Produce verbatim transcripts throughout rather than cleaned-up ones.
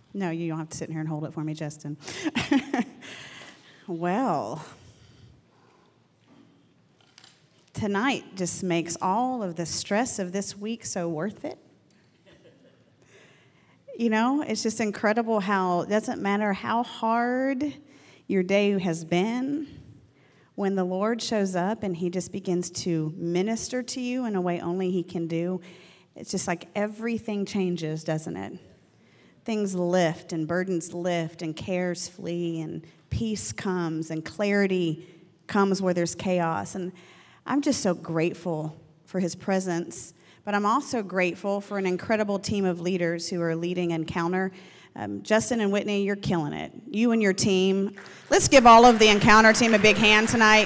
No, you don't have to sit in here and hold it for me, Justin. Well, tonight just makes all of the stress of this week so worth it. You know, it's just incredible how it doesn't matter how hard your day has been, when the Lord shows up and he just begins to minister to you in a way only he can do, it's just like everything changes, doesn't it? Things lift and burdens lift and cares flee and peace comes and clarity comes where there's chaos. And I'm just so grateful for his presence, but I'm also grateful for an incredible team of leaders who are leading Encounter. Um, Justin and Whitney, you're killing it. You and your team. Let's give all of the Encounter team a big hand tonight.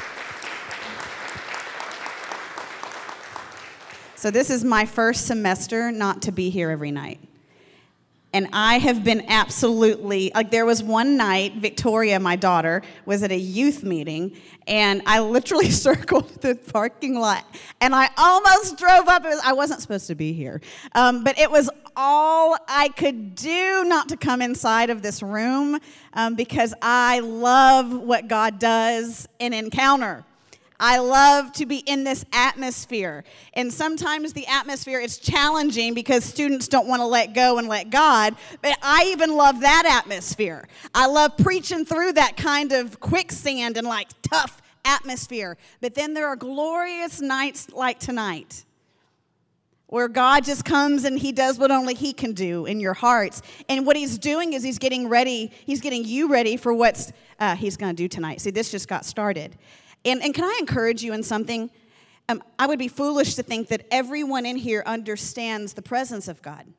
So this is my first semester not to be here every night. And I have been absolutely, like there was one night, Victoria, my daughter, was at a youth meeting, and I literally circled the parking lot, and I almost drove up. It was, I wasn't supposed to be here, um, but it was all I could do not to come inside of this room um, because I love what God does in Encounter. I love to be in this atmosphere. And sometimes the atmosphere is challenging because students don't want to let go and let God. But I even love that atmosphere. I love preaching through that kind of quicksand and like tough atmosphere. But then there are glorious nights like tonight where God just comes and he does what only he can do in your hearts. And what he's doing is he's getting ready. He's getting you ready for what's uh, he's going to do tonight. See, this just got started. And, and can I encourage you in something? Um, I would be foolish to think that everyone in here understands the presence of God.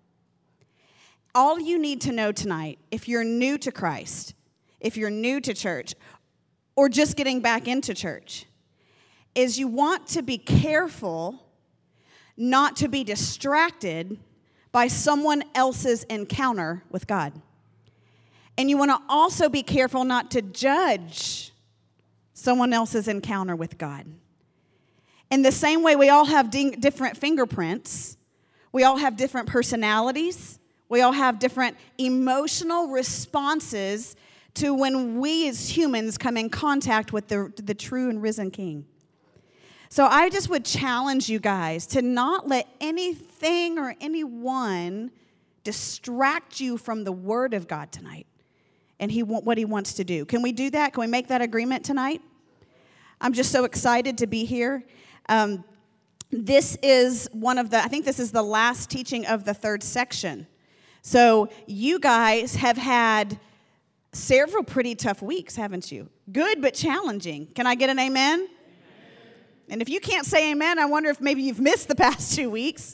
All you need to know tonight, if you're new to Christ, if you're new to church, or just getting back into church, is you want to be careful not to be distracted by someone else's encounter with God. And you want to also be careful not to judge someone else's encounter with God. In the same way, we all have ding- different fingerprints. We all have different personalities. We all have different emotional responses to when we as humans come in contact with the, the true and risen King. So I just would challenge you guys to not let anything or anyone distract you from the Word of God tonight and he what he wants to do. Can we do that? Can we make that agreement tonight? I'm just so excited to be here. Um, this is one of the, I think this is the last teaching of the third section. So you guys have had several pretty tough weeks, haven't you? Good, but challenging. Can I get an amen? Amen. And if you can't say amen, I wonder if maybe you've missed the past two weeks.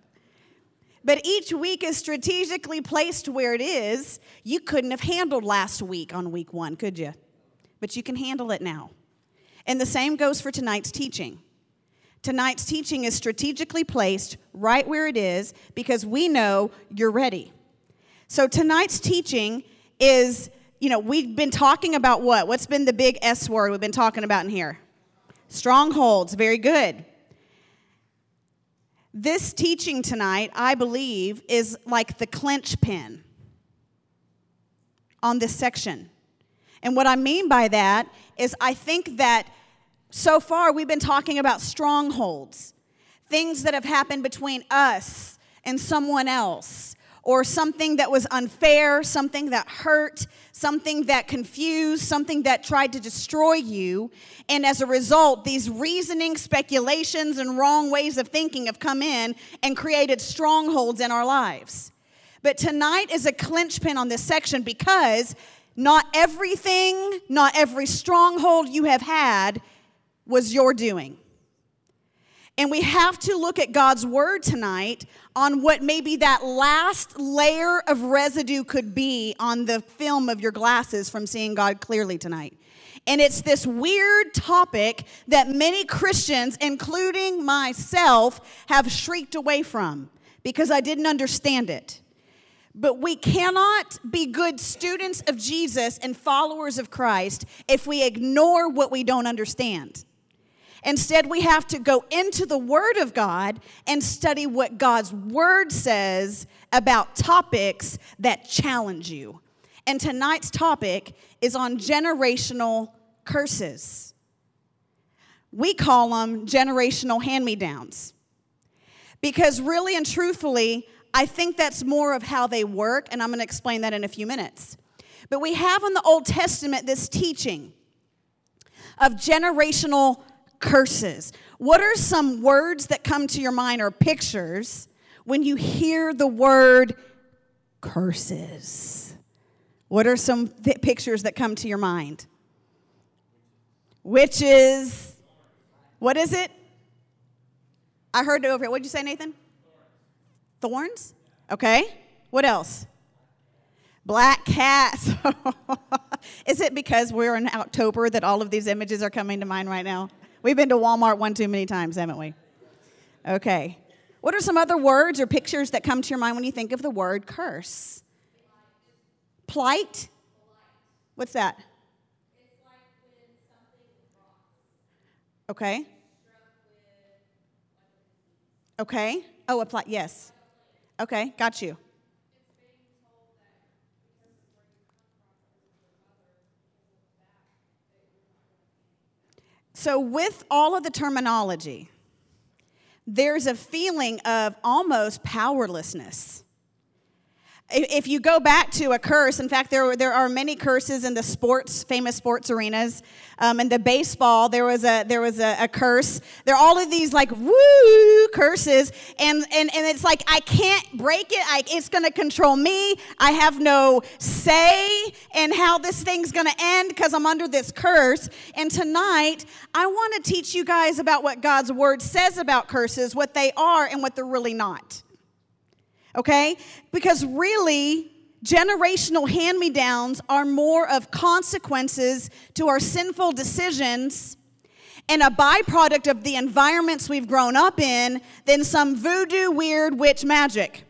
But each week is strategically placed where it is. You couldn't have handled last week on week one, could you? But you can handle it now. And the same goes for tonight's teaching. Tonight's teaching is strategically placed right where it is because we know you're ready. So tonight's teaching is, you know, we've been talking about what? What's been the big S word we've been talking about in here? Strongholds. Very good. This teaching tonight, I believe, is like the clinch pin on this section. And what I mean by that is I think that so far we've been talking about strongholds, things that have happened between us and someone else, or something that was unfair, something that hurt, something that confused, something that tried to destroy you. And as a result, these reasoning, speculations, and wrong ways of thinking have come in and created strongholds in our lives. But tonight is a clinch pin on this section because not everything, not every stronghold you have had was your doing. And we have to look at God's word tonight on what maybe that last layer of residue could be on the film of your glasses from seeing God clearly tonight. And it's this weird topic that many Christians, including myself, have shrieked away from because I didn't understand it. But we cannot be good students of Jesus and followers of Christ if we ignore what we don't understand. Instead, we have to go into the Word of God and study what God's Word says about topics that challenge you. And tonight's topic is on generational curses. We call them generational hand-me-downs. Because really and truthfully, I think that's more of how they work, and I'm going to explain that in a few minutes. But we have in the Old Testament this teaching of generational curses. What are some words that come to your mind or pictures when you hear the word curses? What are some th- pictures that come to your mind? Witches. What is it? I heard it over here. What did you say, Nathan? Thorns? Okay. What else? Black cats. Is it because we're in October that all of these images are coming to mind right now? We've been to Walmart one too many times, haven't we? Okay. What are some other words or pictures that come to your mind when you think of the word curse? Plight? What's that? It's like when something rots. Okay. Okay. Oh, a plight. Yes. Okay. Got you. It's being told that because of where you come from, because of your mother, because of that, that you're not going to be. So with all of the terminology, there's a feeling of almost powerlessness. If you go back to a curse, in fact, there, there are many curses in the sports, famous sports arenas. Um, in the baseball, there was a there was a, a curse. There are all of these like woo curses, and and, and it's like I can't break it. I, it's going to control me. I have no say in how this thing's going to end because I'm under this curse. And tonight, I want to teach you guys about what God's Word says about curses, what they are, and what they're really not. Okay? Because really, generational hand-me-downs are more of consequences to our sinful decisions and a byproduct of the environments we've grown up in than some voodoo, weird witch magic.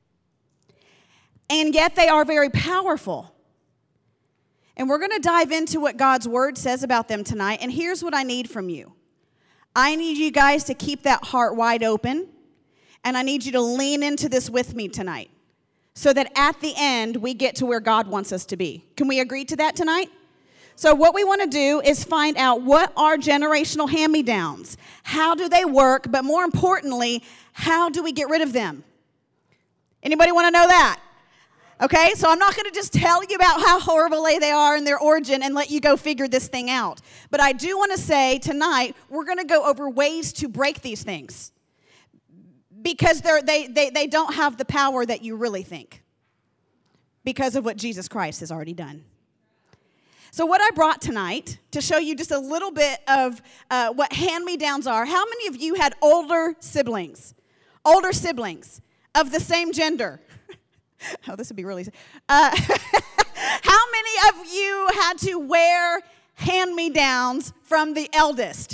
And yet they are very powerful. And we're going to dive into what God's Word says about them tonight. And here's what I need from you. I need you guys to keep that heart wide open. And I need you to lean into this with me tonight so that at the end, we get to where God wants us to be. Can we agree to that tonight? So what we want to do is find out what are generational hand-me-downs. How do they work? But more importantly, how do we get rid of them? Anybody want to know that? Okay, so I'm not going to just tell you about how horrible they are and their origin and let you go figure this thing out. But I do want to say tonight, we're going to go over ways to break these things. Because they're, they, they, they don't have the power that you really think because of what Jesus Christ has already done. So what I brought tonight to show you just a little bit of uh, what hand-me-downs are. How many of you had older siblings? Older siblings of the same gender? Oh, this would be really... Uh, how many of you had to wear hand-me-downs from the eldest?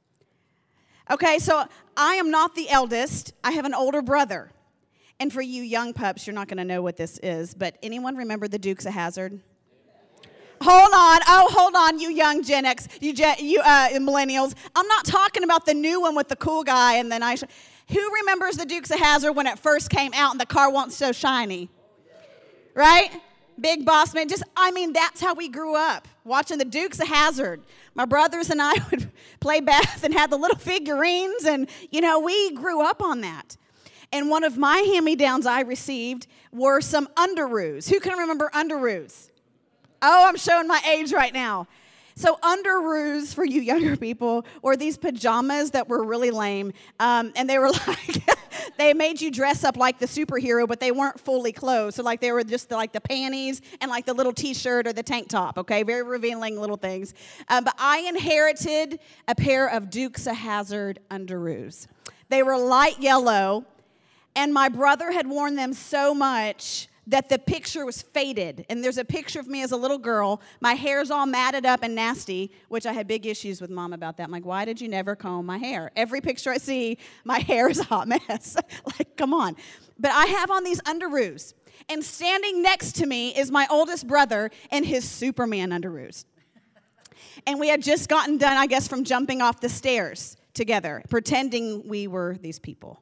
Okay, so I am not the eldest. I have an older brother. And for you young pups, you're not going to know what this is, but anyone remember the Dukes of Hazzard? Hold on. Oh, hold on, you young Gen X, you, Gen, you uh, millennials. I'm not talking about the new one with the cool guy and the nice... Who remembers the Dukes of Hazzard when it first came out and the car wasn't so shiny? Right? Big Boss Man. Just, I mean, that's how we grew up, watching the Dukes of Hazzard. My brothers and I would play bath and have the little figurines, and, you know, we grew up on that. And one of my hand-me-downs I received were some underoos. Who can remember underoos? Oh, I'm showing my age right now. So underoos, for you younger people, were these pajamas that were really lame, um, and they were like... They made you dress up like the superhero, but they weren't fully clothed. So like they were just like the panties and like the little T-shirt or the tank top, okay? Very revealing little things. Um, but I inherited a pair of Dukes of Hazzard underoos. They were light yellow, and my brother had worn them so much that the picture was faded. And there's a picture of me as a little girl. My hair's all matted up and nasty, which I had big issues with Mom about that. I'm like, why did you never comb my hair? Every picture I see, my hair is a hot mess. Like, come on. But I have on these underoos. And standing next to me is my oldest brother in his Superman underoos. and we had just gotten done, I guess, from jumping off the stairs together, pretending we were these people.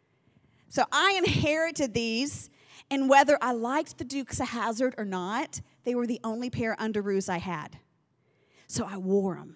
So I inherited these, and whether I liked the Dukes of Hazzard or not, they were the only pair of underoos I had. So I wore them.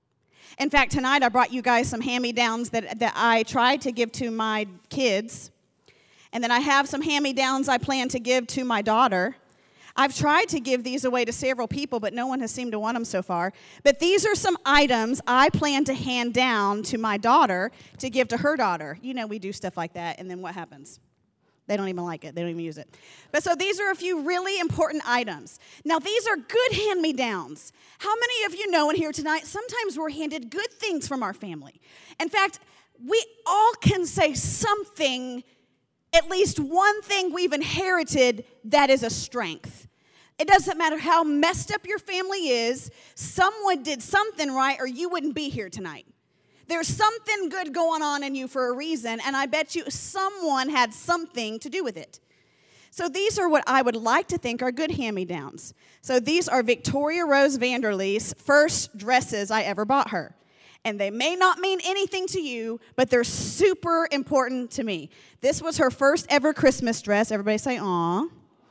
In fact, tonight I brought you guys some hand-me-downs that, that I tried to give to my kids. And then I have some hand-me-downs I plan to give to my daughter. I've tried to give these away to several people, but no one has seemed to want them so far. But these are some items I plan to hand down to my daughter to give to her daughter. You know, we do stuff like that, and then what happens? They don't even like it. They don't even use it. But so these are a few really important items. Now, these are good hand-me-downs. How many of you know in here tonight, sometimes we're handed good things from our family? In fact, we all can say something, at least one thing we've inherited that is a strength. It doesn't matter how messed up your family is, someone did something right or you wouldn't be here tonight. There's something good going on in you for a reason, and I bet you someone had something to do with it. So these are what I would like to think are good hand-me-downs. So these are Victoria Rose Vanderlee's first dresses I ever bought her. And they may not mean anything to you, but they're super important to me. This was her first ever Christmas dress. Everybody say, aw.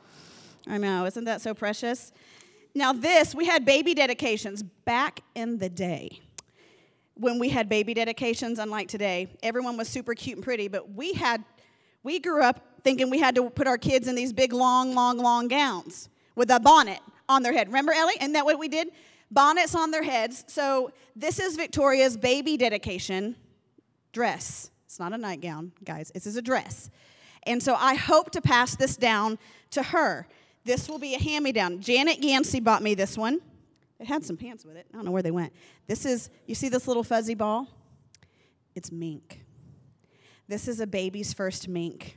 I know, isn't that so precious? Now this, we had baby dedications back in the day. When we had baby dedications, unlike today, everyone was super cute and pretty, but we had, we grew up thinking we had to put our kids in these big, long, long, long gowns with a bonnet on their head. Remember, Ellie? Isn't that what we did? Bonnets on their heads. So this is Victoria's baby dedication dress. It's not a nightgown, guys. This is a dress. And so I hope to pass this down to her. This will be a hand-me-down. Janet Yancey bought me this one. It had some pants with it. I don't know where they went. This is, you see this little fuzzy ball? It's mink. This is a baby's first mink.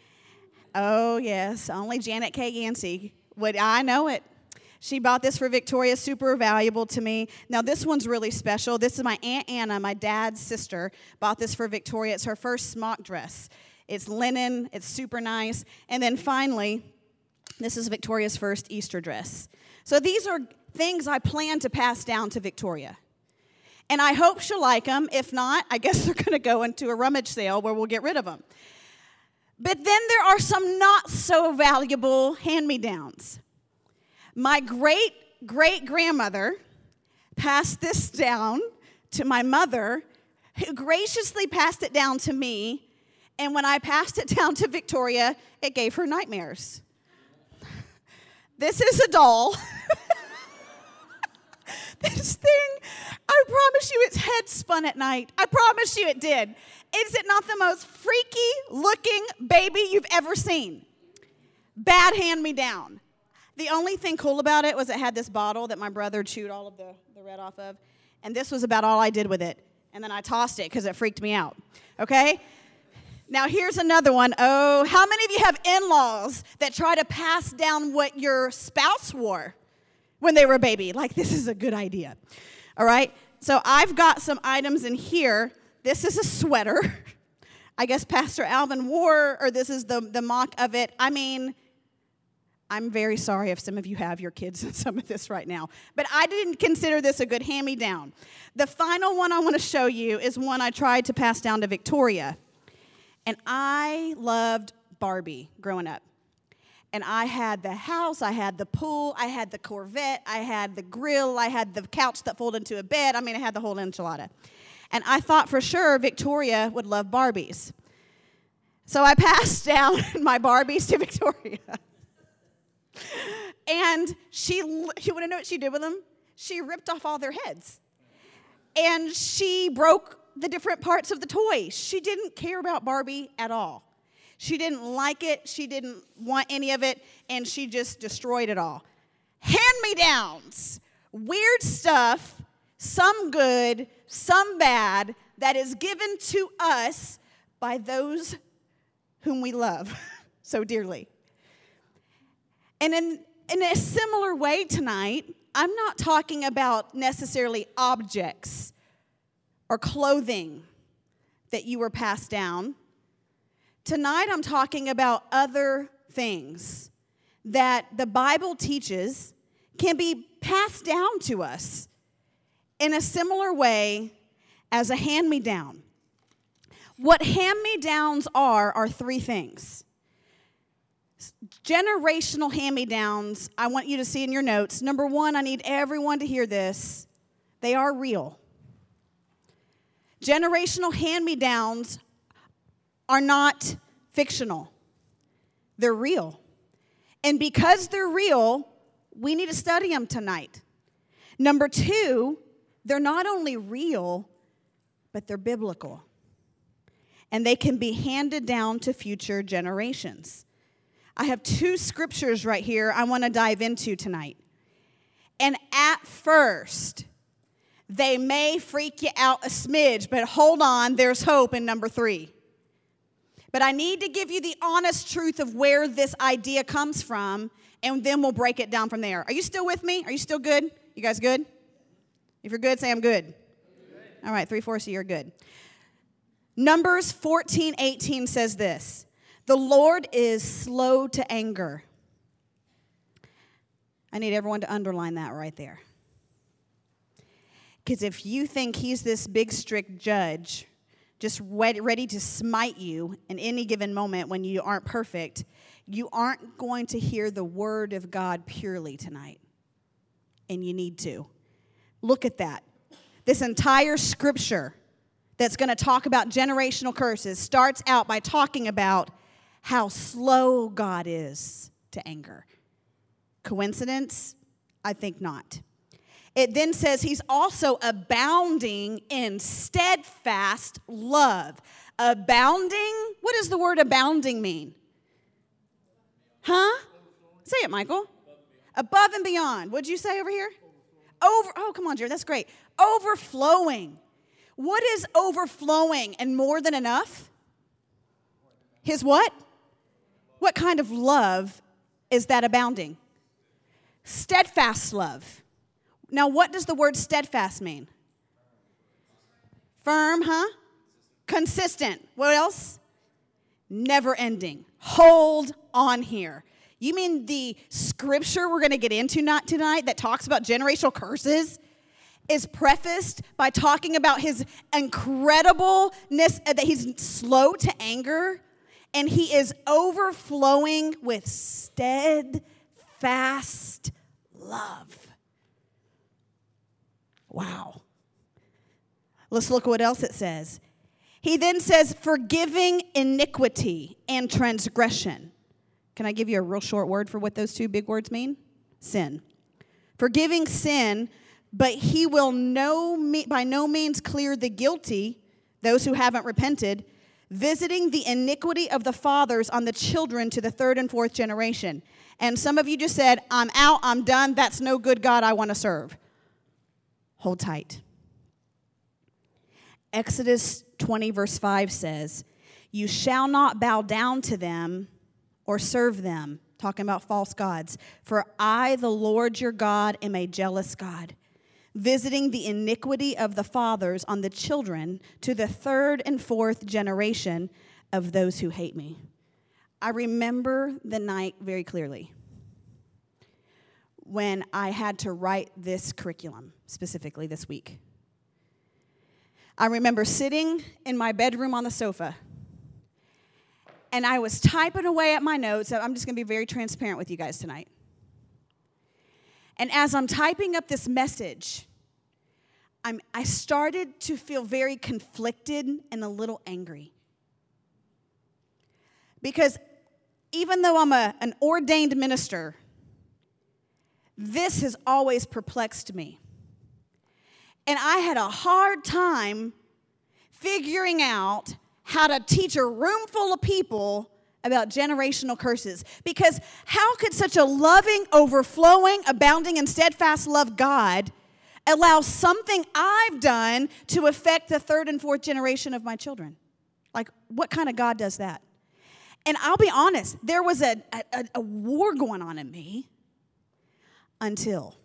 Oh, yes, only Janet K. Yancey would, I know it. She bought this for Victoria, super valuable to me. Now, this one's really special. This is my Aunt Anna, my dad's sister, bought this for Victoria. It's her first smock dress. It's linen. It's super nice. And then finally, this is Victoria's first Easter dress. So these are things I plan to pass down to Victoria. And I hope she'll like them. If not, I guess they're going to go into a rummage sale where we'll get rid of them. But then there are some not so valuable hand-me-downs. My great-great-grandmother passed this down to my mother, who graciously passed it down to me. And when I passed it down to Victoria, it gave her nightmares. This is a doll. This thing, I promise you its head spun at night. I promise you it did. Is it not the most freaky looking baby you've ever seen? Bad hand-me-down. The only thing cool about it was it had this bottle that my brother chewed all of the, the red off of. And this was about all I did with it. And then I tossed it because it freaked me out. Okay? Now here's another one. Oh, how many of you have in-laws that try to pass down what your spouse wore when they were a baby? Like, this is a good idea. All right? So I've got some items in here. This is a sweater. I guess Pastor Alvin wore, or this is the, the mock of it. I mean, I'm very sorry if some of you have your kids in some of this right now. But I didn't consider this a good hand-me-down. The final one I want to show you is one I tried to pass down to Victoria. And I loved Barbie growing up. And I had the house, I had the pool, I had the Corvette, I had the grill, I had the couch that folded into a bed. I mean, I had the whole enchilada. And I thought for sure Victoria would love Barbies. So I passed down my Barbies to Victoria. And she, you want to know what she did with them? She ripped off all their heads. And she broke the different parts of the toy. She didn't care about Barbie at all. She didn't like it. She didn't want any of it. And she just destroyed it all. Hand-me-downs. Weird stuff, some good, some bad, that is given to us by those whom we love so dearly. And in, in a similar way tonight, I'm not talking about necessarily objects or clothing that you were passed down. Tonight I'm talking about other things that the Bible teaches can be passed down to us in a similar way as a hand-me-down. What hand-me-downs are are three things. Generational hand-me-downs, I want you to see in your notes. Number one, I need everyone to hear this. They are real. Generational hand-me-downs are not fictional. They're real. And because they're real, we need to study them tonight. Number two, they're not only real, but they're biblical. And they can be handed down to future generations. I have two scriptures right here I want to dive into tonight. And at first, they may freak you out a smidge, but hold on, there's hope in number three. But I need to give you the honest truth of where this idea comes from, and then we'll break it down from there. Are you still with me? Are you still good? You guys good? If you're good, say I'm good. Good. All right, three-fourths of you are good. Numbers fourteen eighteen says this: the Lord is slow to anger. I need everyone to underline that right there. Because if you think he's this big, strict judge, just ready to smite you in any given moment when you aren't perfect, you aren't going to hear the word of God purely tonight. And you need to. Look at that. This entire scripture that's going to talk about generational curses starts out by talking about how slow God is to anger. Coincidence? I think not. It then says he's also abounding in steadfast love. Abounding? What does the word abounding mean? Huh? Say it, Michael. Above and beyond. What'd you say over here? Over. Oh, come on, Jared. That's great. Overflowing. What is overflowing and more than enough? His what? What kind of love is that abounding? Steadfast love. Now, what does the word steadfast mean? Firm, huh? Consistent. What else? Never ending. Hold on here. You mean the scripture we're going to get into not tonight that talks about generational curses is prefaced by talking about his incredibleness, that he's slow to anger, and he is overflowing with steadfast love. Wow. Let's look at what else it says. He then says, forgiving iniquity and transgression. Can I give you a real short word for what those two big words mean? Sin. Forgiving sin, but he will no, by no means clear the guilty, those who haven't repented, visiting the iniquity of the fathers on the children to the third and fourth generation. And some of you just said, I'm out, I'm done, that's no good God I want to serve. Hold tight. Exodus twenty verse five says, you shall not bow down to them or serve them, talking about false gods, for I, the Lord your God, am a jealous God, visiting the iniquity of the fathers on the children to the third and fourth generation of those who hate me. I remember the night very clearly when I had to write this curriculum, specifically this week. I remember sitting in my bedroom on the sofa, and I was typing away at my notes. I'm just going to be very transparent with you guys tonight. And as I'm typing up this message, I'm, I started to feel very conflicted and a little angry. Because even though I'm a, an ordained minister, this has always perplexed me. And I had a hard time figuring out how to teach a room full of people about generational curses. Because how could such a loving, overflowing, abounding, and steadfast love God allow something I've done to affect the third and fourth generation of my children? Like, what kind of God does that? And I'll be honest, there was a, a, a war going on in me until,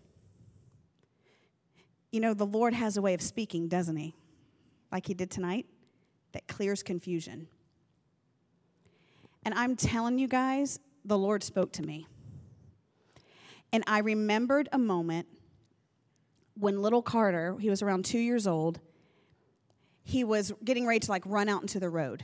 you know, the Lord has a way of speaking, doesn't he? Like he did tonight, that clears confusion. And I'm telling you guys, the Lord spoke to me. And I remembered a moment when little Carter, he was around two years old, he was getting ready to like run out into the road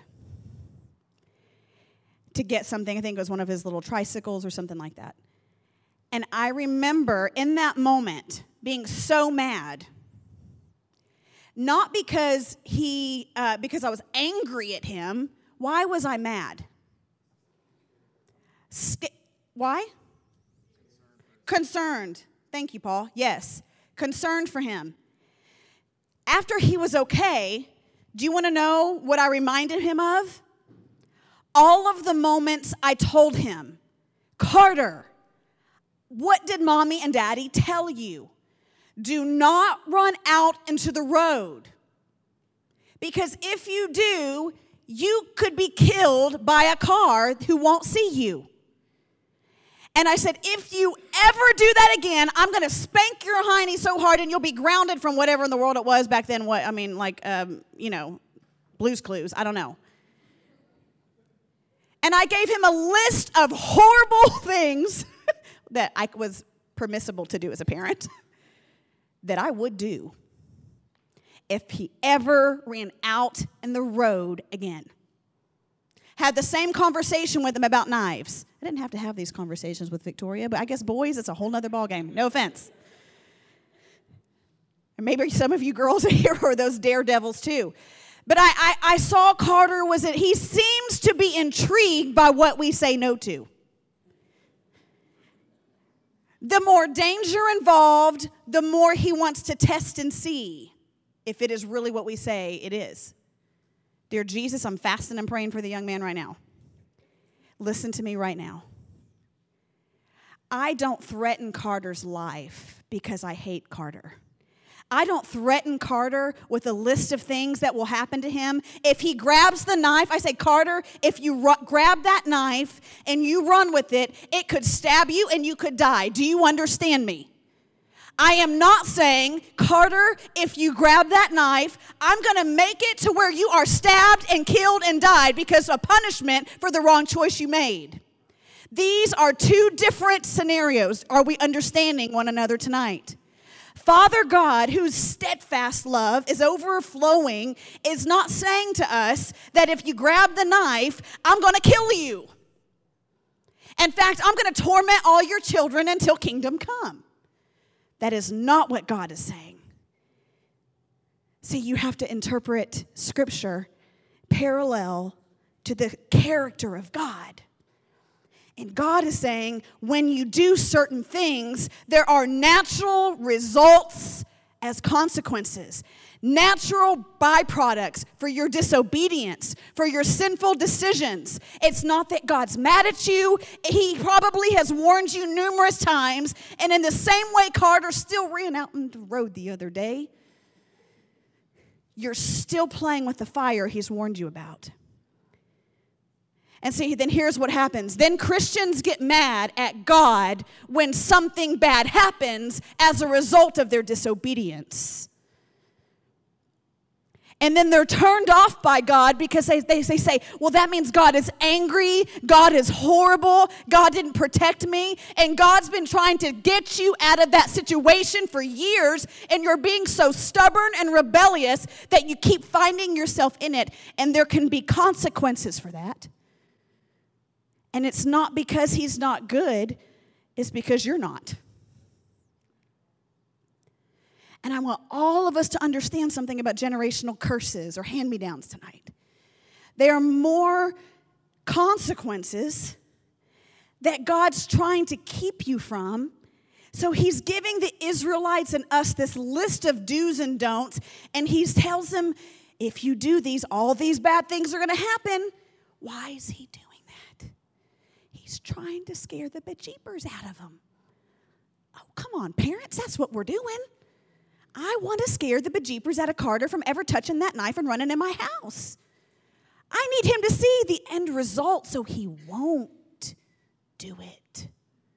to get something. I think it was one of his little tricycles or something like that. And I remember in that moment being so mad, not because he, uh, because I was angry at him. Why was I mad? Sk- why? Concerned. Thank you, Paul. Yes. Concerned for him. After he was okay, do you want to know what I reminded him of? All of the moments I told him, Carter, what did mommy and daddy tell you? Do not run out into the road. Because if you do, you could be killed by a car who won't see you. And I said, if you ever do that again, I'm going to spank your hiney so hard and you'll be grounded from whatever in the world it was back then. What I mean, like, um, you know, Blue's Clues. I don't know. And I gave him a list of horrible things that I was permissible to do as a parent that I would do if he ever ran out in the road again. Had the same conversation with him about knives. I didn't have to have these conversations with Victoria, but I guess boys, it's a whole nother ballgame. No offense. And maybe some of you girls here are those daredevils too. But I, I, I saw Carter was it. He seems to be intrigued by what we say no to. The more danger involved, the more he wants to test and see if it is really what we say it is. Dear Jesus, I'm fasting and praying for the young man right now. Listen to me right now. I don't threaten Carter's life because I hate Carter. I don't threaten Carter with a list of things that will happen to him. If he grabs the knife, I say, Carter, if you ru- grab that knife and you run with it, it could stab you and you could die. Do you understand me? I am not saying, Carter, if you grab that knife, I'm going to make it to where you are stabbed and killed and died because of punishment for the wrong choice you made. These are two different scenarios. Are we understanding one another tonight? Father God, whose steadfast love is overflowing, is not saying to us that if you grab the knife, I'm going to kill you. In fact, I'm going to torment all your children until kingdom come. That is not what God is saying. See, you have to interpret Scripture parallel to the character of God. And God is saying, when you do certain things, there are natural results as consequences. Natural byproducts for your disobedience, for your sinful decisions. It's not that God's mad at you. He probably has warned you numerous times. And in the same way Carter still ran out on the road the other day, you're still playing with the fire he's warned you about. And see, then here's what happens. Then Christians get mad at God when something bad happens as a result of their disobedience. And then they're turned off by God because they, they, they say, well, that means God is angry, God is horrible, God didn't protect me, and God's been trying to get you out of that situation for years, and you're being so stubborn and rebellious that you keep finding yourself in it, and there can be consequences for that. And it's not because he's not good, it's because you're not. And I want all of us to understand something about generational curses or hand-me-downs tonight. There are more consequences that God's trying to keep you from. So he's giving the Israelites and us this list of do's and don'ts, and he tells them, if you do these, all these bad things are going to happen. Why is he doing that? He's trying to scare the bejeepers out of them. Oh, come on, parents, that's what we're doing. I want to scare the bejeepers out of Carter from ever touching that knife and running in my house. I need him to see the end result so he won't do it.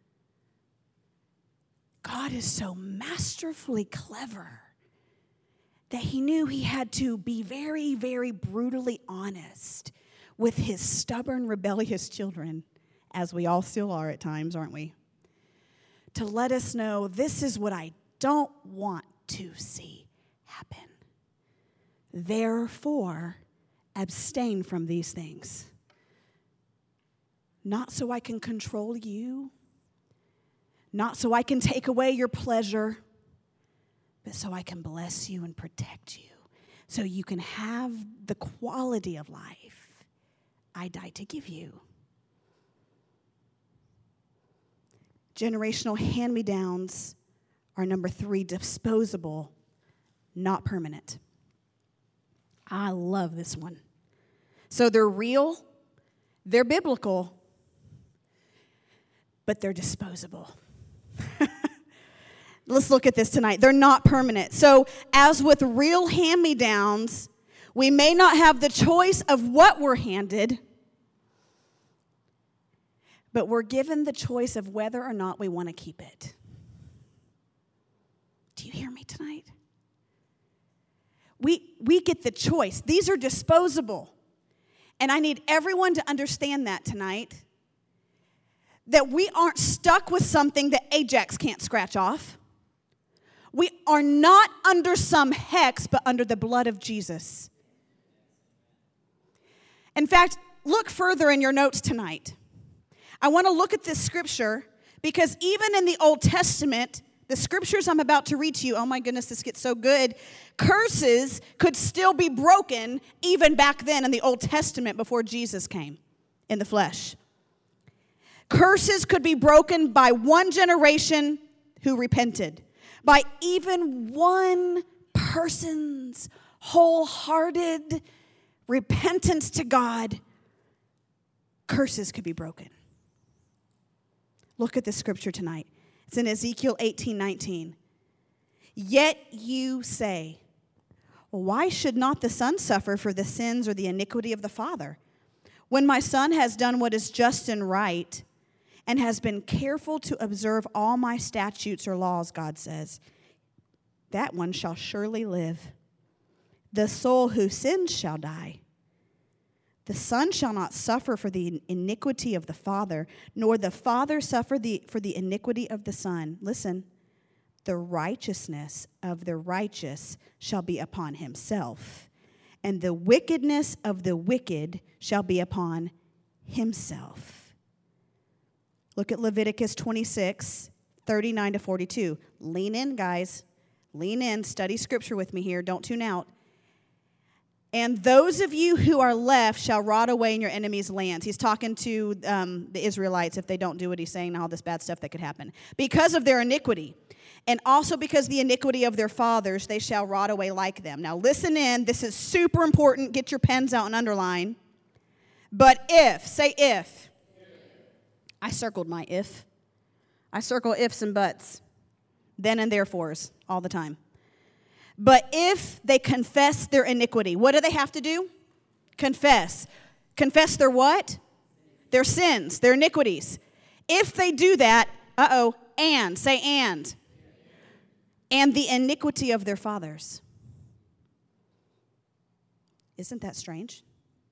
God is so masterfully clever that he knew he had to be very, very brutally honest with his stubborn, rebellious children, as we all still are at times, aren't we? To let us know, this is what I don't want to see happen. Therefore, abstain from these things. Not so I can control you, not so I can take away your pleasure, but so I can bless you and protect you, so you can have the quality of life I died to give you. Generational hand-me-downs are number three, disposable, not permanent. I love this one. So they're real, they're biblical, but they're disposable. Let's look at this tonight. They're not permanent. So as with real hand-me-downs, we may not have the choice of what we're handed, but we're given the choice of whether or not we want to keep it. Do you hear me tonight? We, we get the choice. These are disposable. And I need everyone to understand that tonight, that we aren't stuck with something that Ajax can't scratch off. We are not under some hex, but under the blood of Jesus. In fact, look further in your notes tonight. I want to look at this scripture because even in the Old Testament, the scriptures I'm about to read to you, oh my goodness, this gets so good. Curses could still be broken even back then in the Old Testament before Jesus came in the flesh. Curses could be broken by one generation who repented, by even one person's wholehearted repentance to God. Curses could be broken. Look at this scripture tonight. It's in Ezekiel eighteen nineteen. Yet you say, why should not the son suffer for the sins or the iniquity of the father? When my son has done what is just and right and has been careful to observe all my statutes or laws, God says, that one shall surely live. The soul who sins shall die. The son shall not suffer for the iniquity of the father, nor the father suffer the, for the iniquity of the son. Listen, the righteousness of the righteous shall be upon himself, and the wickedness of the wicked shall be upon himself. Look at Leviticus twenty-six, thirty-nine to forty-two. Lean in, guys. Lean in. Study scripture with me here. Don't tune out. And those of you who are left shall rot away in your enemies' lands. He's talking to um, the Israelites if they don't do what he's saying and all this bad stuff that could happen. Because of their iniquity, and also because the iniquity of their fathers, they shall rot away like them. Now listen in. This is super important. Get your pens out and underline. But if, say if. I circled my if. I circle ifs and buts. Then and therefores all the time. But if they confess their iniquity, what do they have to do? Confess. Confess their what? Their sins, their iniquities. If they do that, uh-oh, and, say and. And the iniquity of their fathers. Isn't that strange?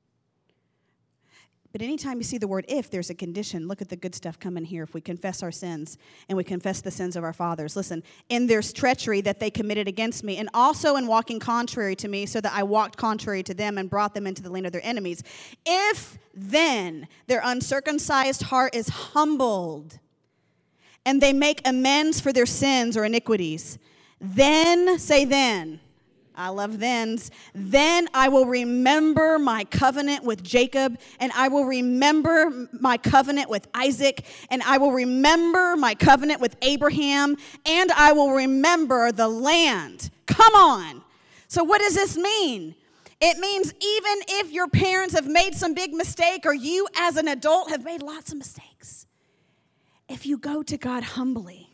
But anytime you see the word if, there's a condition. Look at the good stuff coming here. If we confess our sins and we confess the sins of our fathers. Listen, in their treachery that they committed against me, and also in walking contrary to me, so that I walked contrary to them and brought them into the land of their enemies. If then their uncircumcised heart is humbled, and they make amends for their sins or iniquities, then, say then, I love thens. Then I will remember my covenant with Jacob, and I will remember my covenant with Isaac, and I will remember my covenant with Abraham, and I will remember the land. Come on. So what does this mean? It means even if your parents have made some big mistake, or you as an adult have made lots of mistakes, if you go to God humbly,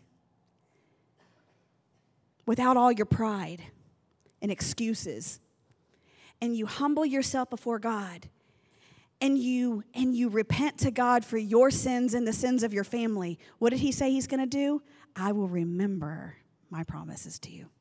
without all your pride and excuses, and you humble yourself before God, and you and you repent to God for your sins and the sins of your family, what did he say he's going to do? I will remember my promises to you.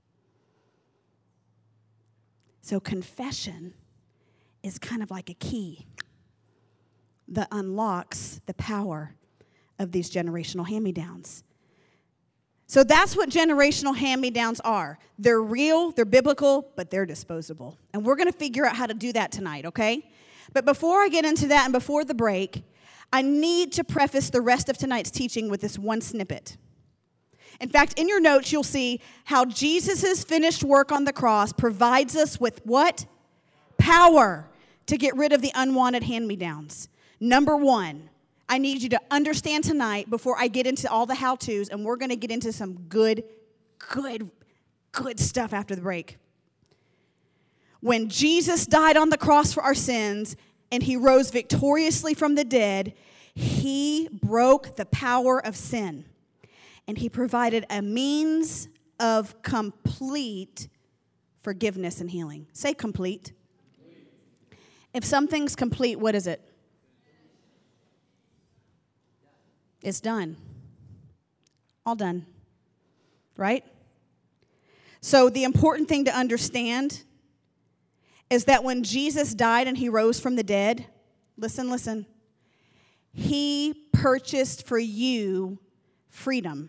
So confession is kind of like a key that unlocks the power of these generational hand-me-downs. So that's what generational hand-me-downs are. They're real, they're biblical, but they're disposable. And we're going to figure out how to do that tonight, okay? But before I get into that and before the break, I need to preface the rest of tonight's teaching with this one snippet. In fact, in your notes, you'll see how Jesus' finished work on the cross provides us with what? Power to get rid of the unwanted hand-me-downs. Number one, I need you to understand tonight before I get into all the how-tos, and we're going to get into some good, good, good stuff after the break. When Jesus died on the cross for our sins and he rose victoriously from the dead, he broke the power of sin. And he provided a means of complete forgiveness and healing. Say complete. Complete. If something's complete, what is it? It's done. All done. Right? So the important thing to understand is that when Jesus died and he rose from the dead, listen, listen, he purchased for you freedom.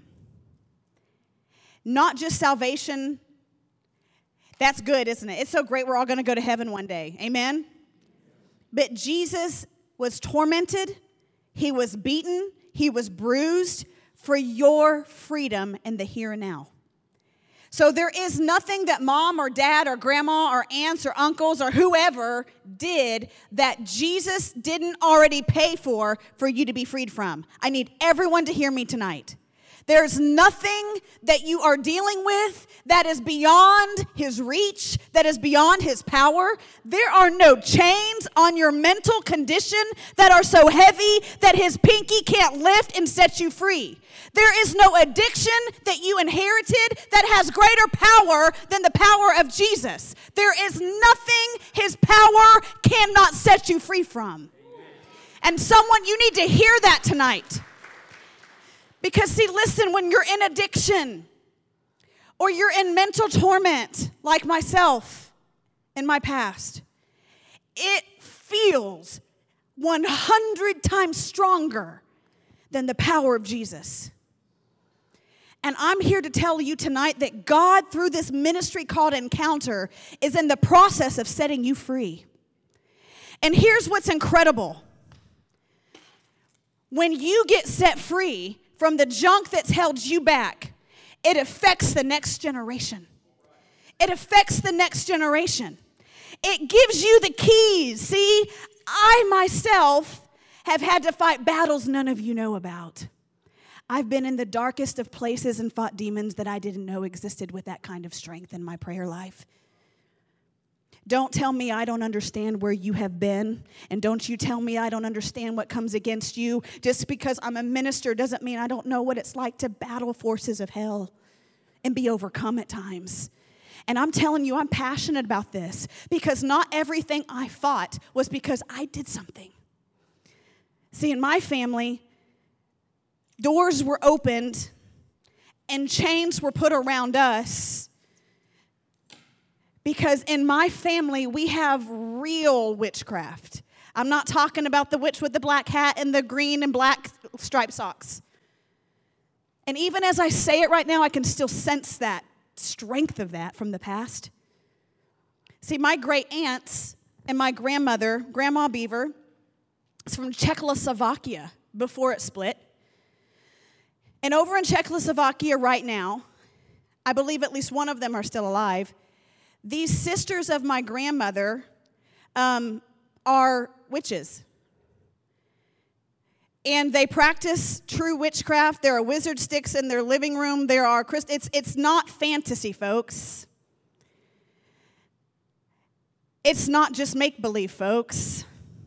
Not just salvation. That's good, isn't it? It's so great we're all going to go to heaven one day. Amen? But Jesus was tormented. He was beaten. He was bruised for your freedom in the here and now. So there is nothing that mom or dad or grandma or aunts or uncles or whoever did that Jesus didn't already pay for for you to be freed from. I need everyone to hear me tonight. There's nothing that you are dealing with that is beyond his reach, that is beyond his power. There are no chains on your mental condition that are so heavy that his pinky can't lift and set you free. There is no addiction that you inherited that has greater power than the power of Jesus. There is nothing his power cannot set you free from. And someone, you need to hear that tonight. Because see, listen, when you're in addiction or you're in mental torment like myself in my past, it feels one hundred times stronger than the power of Jesus. And I'm here to tell you tonight that God, through this ministry called Encounter, is in the process of setting you free. And here's what's incredible. When you get set free from the junk that's held you back, it affects the next generation. It affects the next generation. It gives you the keys. See, I myself have had to fight battles none of you know about. I've been in the darkest of places and fought demons that I didn't know existed with that kind of strength in my prayer life. Don't tell me I don't understand where you have been, and don't you tell me I don't understand what comes against you. Just because I'm a minister doesn't mean I don't know what it's like to battle forces of hell and be overcome at times. And I'm telling you, I'm passionate about this because not everything I fought was because I did something. See, in my family, doors were opened and chains were put around us because in my family, we have real witchcraft. I'm not talking about the witch with the black hat and the green and black striped socks. And even as I say it right now, I can still sense that strength of that from the past. See, my great aunts and my grandmother, Grandma Beaver, is from Czechoslovakia before it split. And over in Czechoslovakia right now, I believe at least one of them are still alive. These sisters of my grandmother um, are witches. And they practice true witchcraft. There are wizard sticks in their living room. There are Christ- it's it's not fantasy, folks. It's not just make-believe, folks.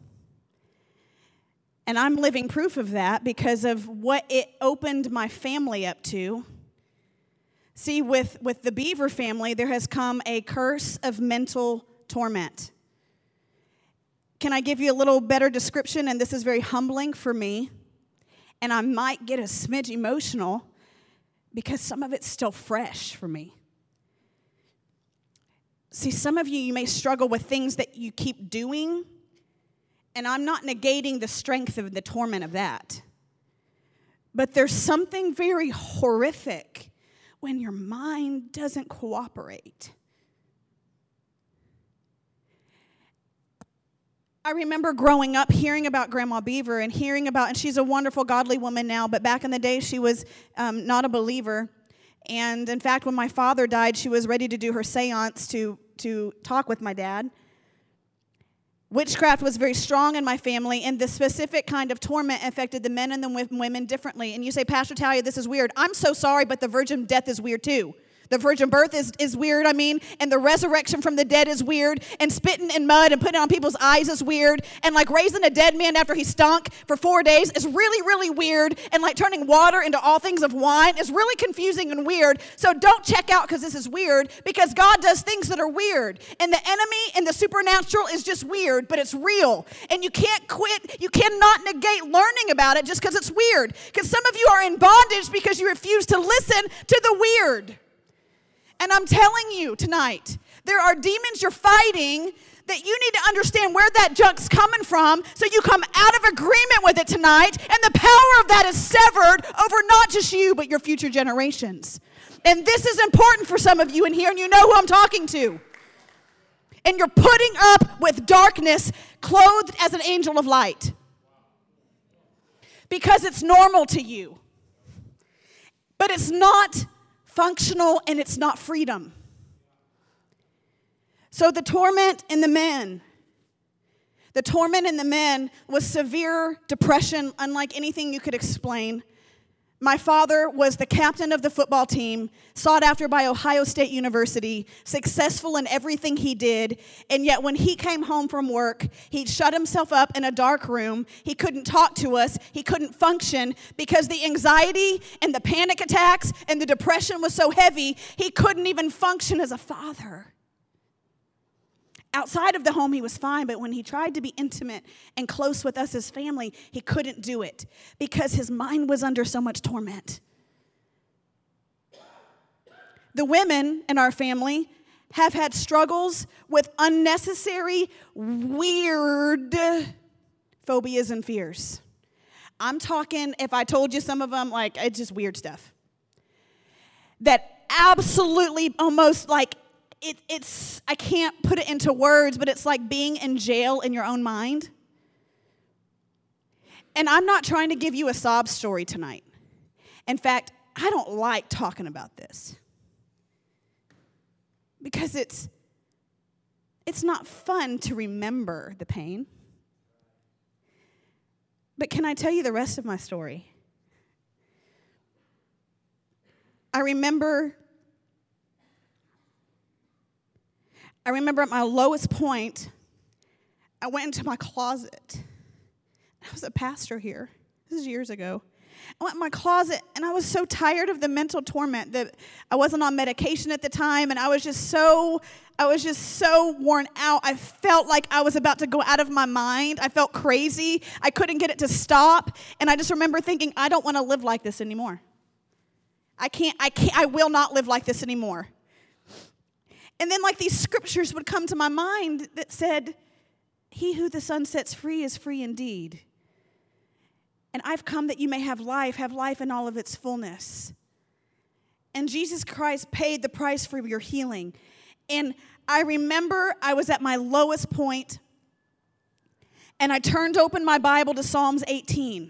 And I'm living proof of that because of what it opened my family up to. See, with, with the Beaver family, there has come a curse of mental torment. Can I give you a little better description? And this is very humbling for me. And I might get a smidge emotional because some of it's still fresh for me. See, some of you, you may struggle with things that you keep doing. And I'm not negating the strength of the torment of that. But there's something very horrific when your mind doesn't cooperate. I remember growing up hearing about Grandma Beaver and hearing about, and she's a wonderful, godly woman now, but back in the day she was um, not a believer. And in fact, when my father died, she was ready to do her seance to, to talk with my dad. Witchcraft was very strong in my family, and the specific kind of torment affected the men and the women differently. And you say, Pastor Talia, this is weird. I'm so sorry, but the virgin death is weird too. The virgin birth is, is weird, I mean, and the resurrection from the dead is weird, and spitting in mud and putting it on people's eyes is weird, and like raising a dead man after he stunk for four days is really, really weird, and like turning water into all things of wine is really confusing and weird. So don't check out because this is weird, because God does things that are weird, and the enemy and the supernatural is just weird, but it's real, and you can't quit, you cannot negate learning about it just because it's weird, because some of you are in bondage because you refuse to listen to the weird. And I'm telling you tonight, there are demons you're fighting that you need to understand where that junk's coming from so you come out of agreement with it tonight, and the power of that is severed over not just you, but your future generations. And this is important for some of you in here, and you know who I'm talking to. And you're putting up with darkness clothed as an angel of light because it's normal to you. But it's not functional, and it's not freedom. So the torment in the men, the torment in the men was severe depression, unlike anything you could explain. My father was the captain of the football team, sought after by Ohio State University, successful in everything he did, and yet when he came home from work, he'd shut himself up in a dark room. He couldn't talk to us. He couldn't function because the anxiety and the panic attacks and the depression was so heavy, he couldn't even function as a father. Outside of the home, he was fine, but when he tried to be intimate and close with us as family, he couldn't do it because his mind was under so much torment. The women in our family have had struggles with unnecessary, weird phobias and fears. I'm talking, if I told you some of them, like, it's just weird stuff. That absolutely almost like, It, it's, I can't put it into words, but it's like being in jail in your own mind. And I'm not trying to give you a sob story tonight. In fact, I don't like talking about this because it's, it's not fun to remember the pain. But can I tell you the rest of my story? I remember I remember at my lowest point, I went into my closet. I was a pastor here. This is years ago. I went in my closet, and I was so tired of the mental torment that I wasn't on medication at the time, and I was just so, I was just so worn out. I felt like I was about to go out of my mind. I felt crazy. I couldn't get it to stop, and I just remember thinking, I don't want to live like this anymore. I can't, I can't, I will not live like this anymore. And then like these scriptures would come to my mind that said, he who the Son sets free is free indeed. And I've come that you may have life, have life in all of its fullness. And Jesus Christ paid the price for your healing. And I remember I was at my lowest point, and I turned open my Bible to Psalms eighteen.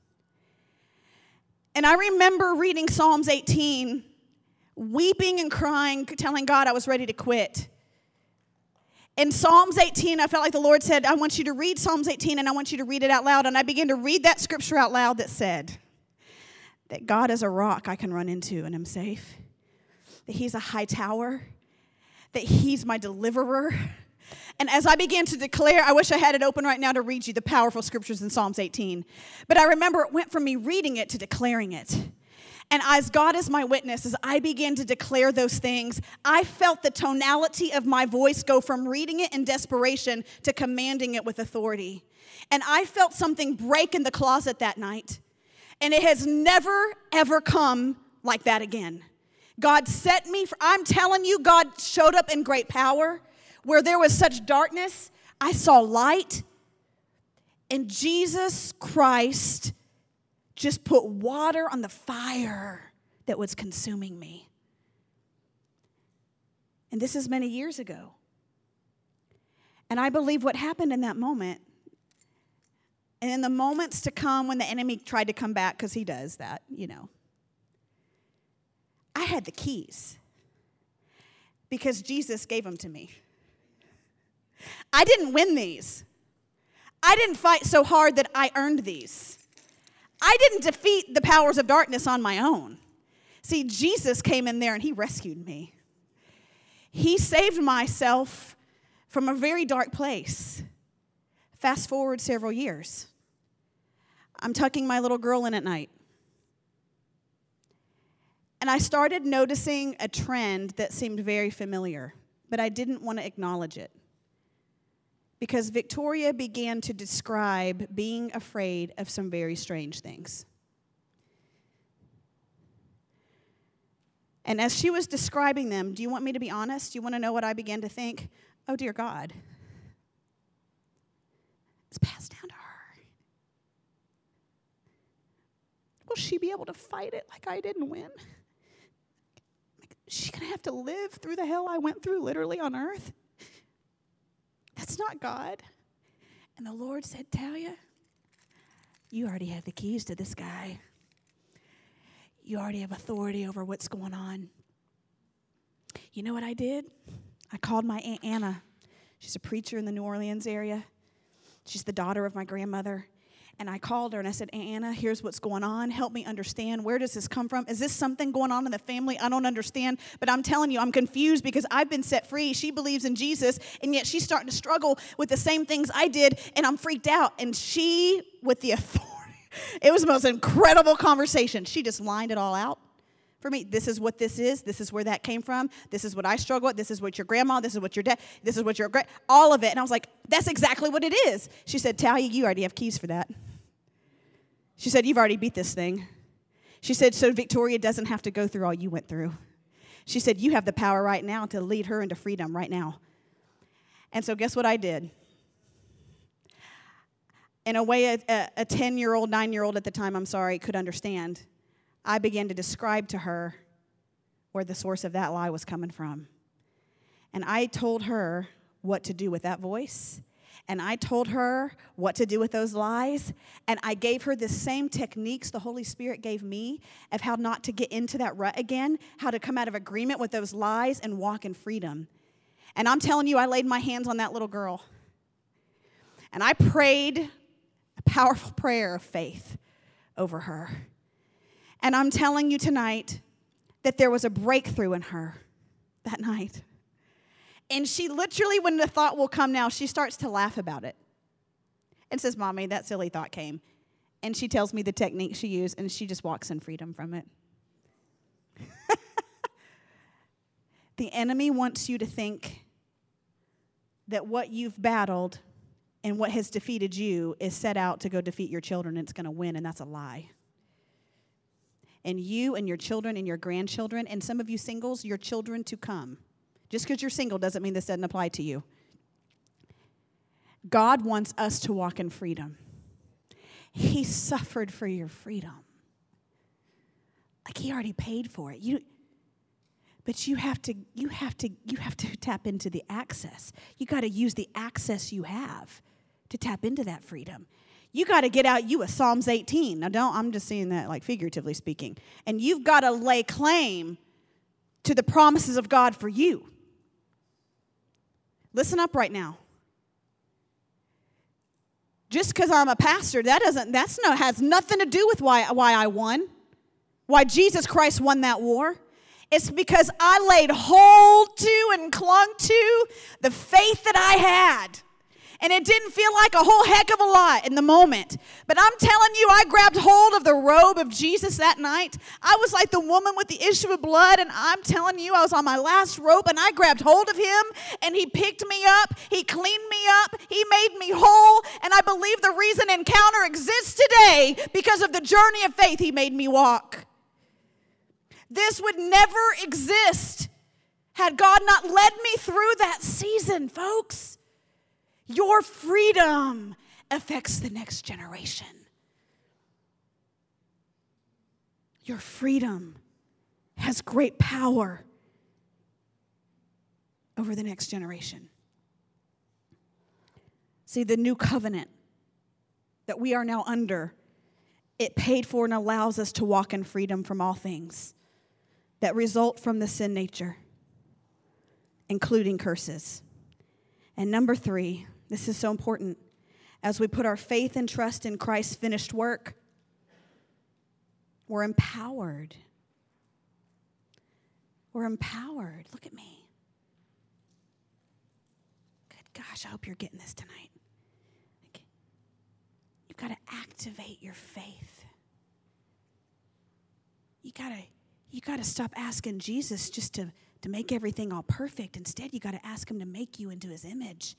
And I remember reading Psalms eighteen, weeping and crying, telling God I was ready to quit. In Psalms eighteen, I felt like the Lord said, I want you to read Psalms eighteen, and I want you to read it out loud. And I began to read that scripture out loud that said that God is a rock I can run into and I'm safe, that he's a high tower, that he's my deliverer. And as I began to declare, I wish I had it open right now to read you the powerful scriptures in Psalms eighteen. But I remember it went from me reading it to declaring it. And as God is my witness, as I began to declare those things, I felt the tonality of my voice go from reading it in desperation to commanding it with authority. And I felt something break in the closet that night. And it has never, ever come like that again. God set me, for, I'm telling you, God showed up in great power. Where there was such darkness, I saw light. And Jesus Christ just put water on the fire that was consuming me. And this is many years ago. And I believe what happened in that moment, and in the moments to come when the enemy tried to come back, because he does that, you know, I had the keys because Jesus gave them to me. I didn't win these. I didn't fight so hard that I earned these. I didn't defeat the powers of darkness on my own. See, Jesus came in there and he rescued me. He saved myself from a very dark place. Fast forward several years. I'm tucking my little girl in at night. And I started noticing a trend that seemed very familiar, but I didn't want to acknowledge it. Because Victoria began to describe being afraid of some very strange things. And as she was describing them, do you want me to be honest? Do you want to know what I began to think? Oh, dear God. It's passed down to her. Will she be able to fight it like I didn't win? Is she going to have to live through the hell I went through literally on earth? That's not God. And the Lord said, Talia, you already have the keys to this guy. You already have authority over what's going on. You know what I did? I called my Aunt Anna. She's a preacher in the New Orleans area. She's the daughter of my grandmother. And I called her and I said, Aunt Anna, here's what's going on. Help me understand. Where does this come from? Is this something going on in the family? I don't understand. But I'm telling you, I'm confused because I've been set free. She believes in Jesus, and yet she's starting to struggle with the same things I did, and I'm freaked out. And she, with the authority, it was the most incredible conversation. She just lined it all out for me. This is what this is. This is where that came from. This is what I struggle with. This is what your grandma, this is what your dad, this is what your great, all of it. And I was like, that's exactly what it is. She said, Talia, you already have keys for that. She said, you've already beat this thing. She said, so Victoria doesn't have to go through all you went through. She said, you have the power right now to lead her into freedom right now. And so guess what I did? In a way a, a ten-year-old, nine-year-old at the time, I'm sorry, could understand. I began to describe to her where the source of that lie was coming from. And I told her what to do with that voice. And I told her what to do with those lies. And I gave her the same techniques the Holy Spirit gave me of how not to get into that rut again, how to come out of agreement with those lies and walk in freedom. And I'm telling you, I laid my hands on that little girl. And I prayed a powerful prayer of faith over her. And I'm telling you tonight that there was a breakthrough in her that night. And she literally, when the thought will come now, she starts to laugh about it. And says, Mommy, that silly thought came. And she tells me the technique she used, and she just walks in freedom from it. The enemy wants you to think that what you've battled and what has defeated you is set out to go defeat your children, and it's going to win, and that's a lie. And you and your children and your grandchildren, and some of you singles, your children to come. Just because you're single doesn't mean this doesn't apply to you. God wants us to walk in freedom. He suffered for your freedom. Like he already paid for it. You, but you have to, you have to, you have to tap into the access. You got to use the access you have to tap into that freedom. You got to get out you a Psalms eighteen. Now don't, I'm just saying that like figuratively speaking. And you've got to lay claim to the promises of God for you. Listen up right now. Just because I'm a pastor, that doesn't, that's no, has nothing to do with why, why I won, why Jesus Christ won that war. It's because I laid hold to and clung to the faith that I had. And it didn't feel like a whole heck of a lot in the moment. But I'm telling you, I grabbed hold of the robe of Jesus that night. I was like the woman with the issue of blood. And I'm telling you, I was on my last rope. And I grabbed hold of him. And he picked me up. He cleaned me up. He made me whole. And I believe the reason Encounter exists today because of the journey of faith he made me walk. This would never exist had God not led me through that season, folks. Your freedom affects the next generation. Your freedom has great power. over the next generation. See, the new covenant that we are now under, it paid for and allows us to walk in freedom from all things that result from the sin nature, including curses. And number three, this is so important, as we put our faith and trust in Christ's finished work, we're empowered. We're empowered. Look at me. Good gosh, I hope you're getting this tonight. You've got to activate your faith. You got to you got to stop asking Jesus just to, to make everything all perfect. Instead, you got to ask him to make you into his image.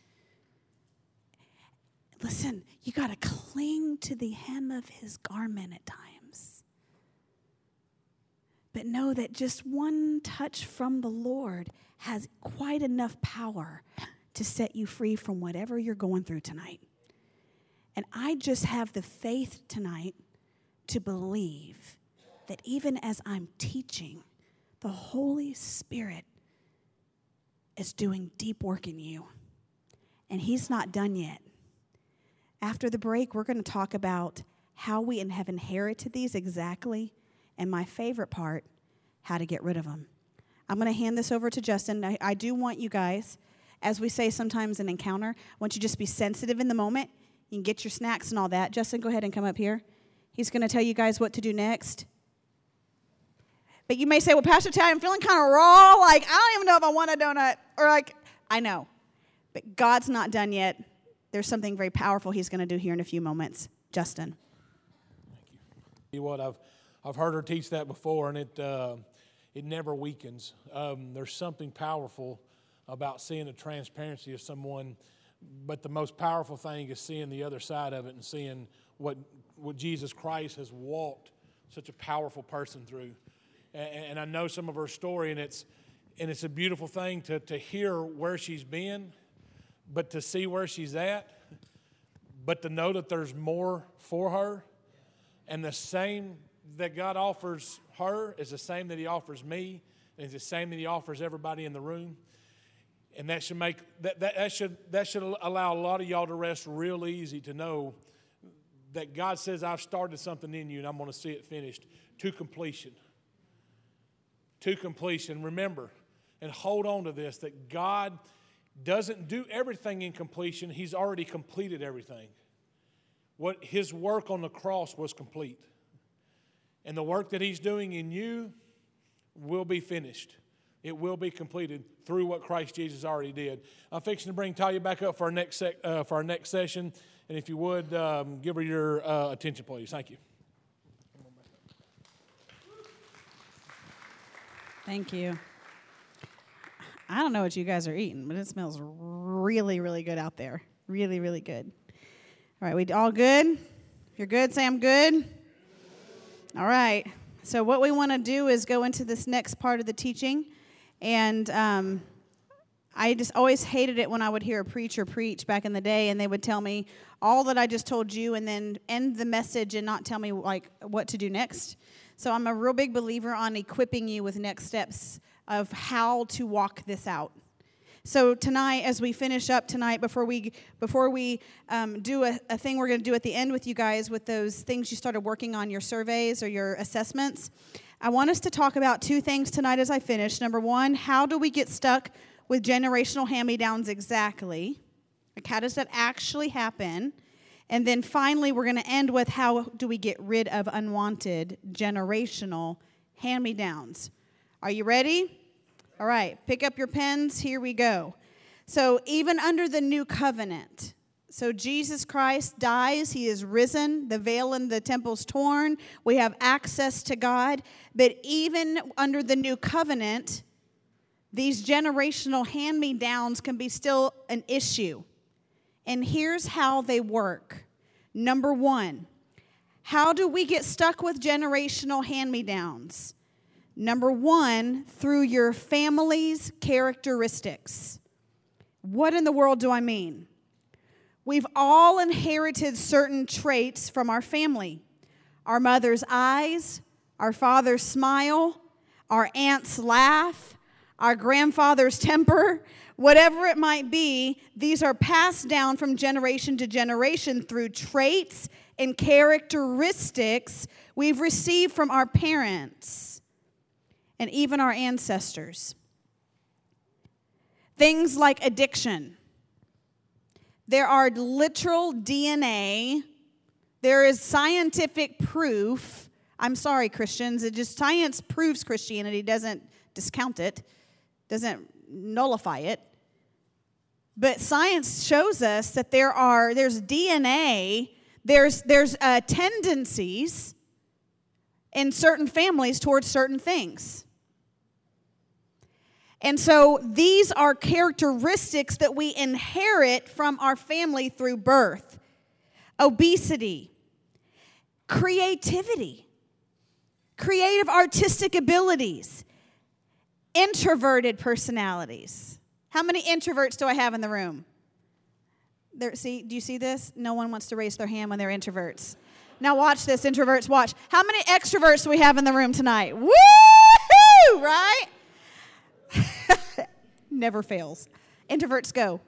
Listen, you got to cling to the hem of his garment at times. But know that just one touch from the Lord has quite enough power to set you free from whatever you're going through tonight. And I just have the faith tonight to believe that even as I'm teaching, the Holy Spirit is doing deep work in you. And he's not done yet. After the break, we're going to talk about how we have inherited these exactly, and my favorite part, how to get rid of them. I'm going to hand this over to Justin. I, I do want you guys, as we say sometimes in Encounter, I want you to just be sensitive in the moment. You can get your snacks and all that. Justin, go ahead and come up here. He's going to tell you guys what to do next. But you may say, well, Pastor Ty, I'm feeling kind of raw. Like, I don't even know if I want a donut. Or like, I know. But God's not done yet. There's something very powerful he's going to do here in a few moments. Justin. Thank you. You what, I've I've heard her teach that before, and it uh, it never weakens. Um, there's something powerful about seeing the transparency of someone, but the most powerful thing is seeing the other side of it and seeing what what Jesus Christ has walked such a powerful person through. And, and I know some of her story, and it's and it's a beautiful thing to to hear where she's been, but to see where she's at, but to know that there's more for her, and the same that God offers her is the same that he offers me, and it's the same that he offers everybody in the room. And that should make that, that, that should that should allow a lot of y'all to rest real easy, to know that God says, I've started something in you and I'm going to see it finished to completion. To completion. Remember and hold on to this, that God doesn't do everything in completion. He's already completed everything. What his work on the cross was complete. And the work that he's doing in you will be finished. It will be completed through what Christ Jesus already did. I'm fixing to bring Talia back up for our next sec, uh, for our next session. And if you would, um, give her your uh, attention, please. Thank you. Thank you. I don't know what you guys are eating, but it smells really, really good out there. Really, really good. All right, we all good? If you're good, say I'm good. All right. So what we want to do is go into this next part of the teaching. And um, I just always hated it when I would hear a preacher preach back in the day, and they would tell me all that I just told you and then end the message and not tell me, like, what to do next. So I'm a real big believer on equipping you with next steps of how to walk this out. So tonight, as we finish up tonight, before we before we um, do a, a thing we're going to do at the end with you guys with those things you started working on, your surveys or your assessments, I want us to talk about two things tonight as I finish. Number one, how do we get stuck with generational hand-me-downs exactly? Like, how does that actually happen? And then finally, we're going to end with how do we get rid of unwanted generational hand-me-downs. Are you ready? All right, pick up your pens. Here we go. So even under the new covenant, so Jesus Christ dies. He is risen. The veil in the temple's torn. We have access to God. But even under the new covenant, these generational hand-me-downs can be still an issue. And here's how they work. Number one, how do we get stuck with generational hand-me-downs? Number one, through your family's characteristics. What in the world do I mean? We've all inherited certain traits from our family. Our mother's eyes, our father's smile, our aunt's laugh, our grandfather's temper, whatever it might be, these are passed down from generation to generation through traits and characteristics we've received from our parents and even our ancestors. Things like addiction. There are literal D N A. There is scientific proof. I'm sorry, Christians. It just science proves Christianity, doesn't discount it, doesn't nullify it. But science shows us that there are there's D N A, there's there's uh, tendencies in certain families towards certain things. And so these are characteristics that we inherit from our family through birth. Obesity, creativity, creative artistic abilities, introverted personalities. How many introverts do I have in the room? There, see, do you see this? No one wants to raise their hand when they're introverts. Now watch this, introverts, watch. How many extroverts do we have in the room tonight? Woo-hoo, right? Never fails. Introverts go.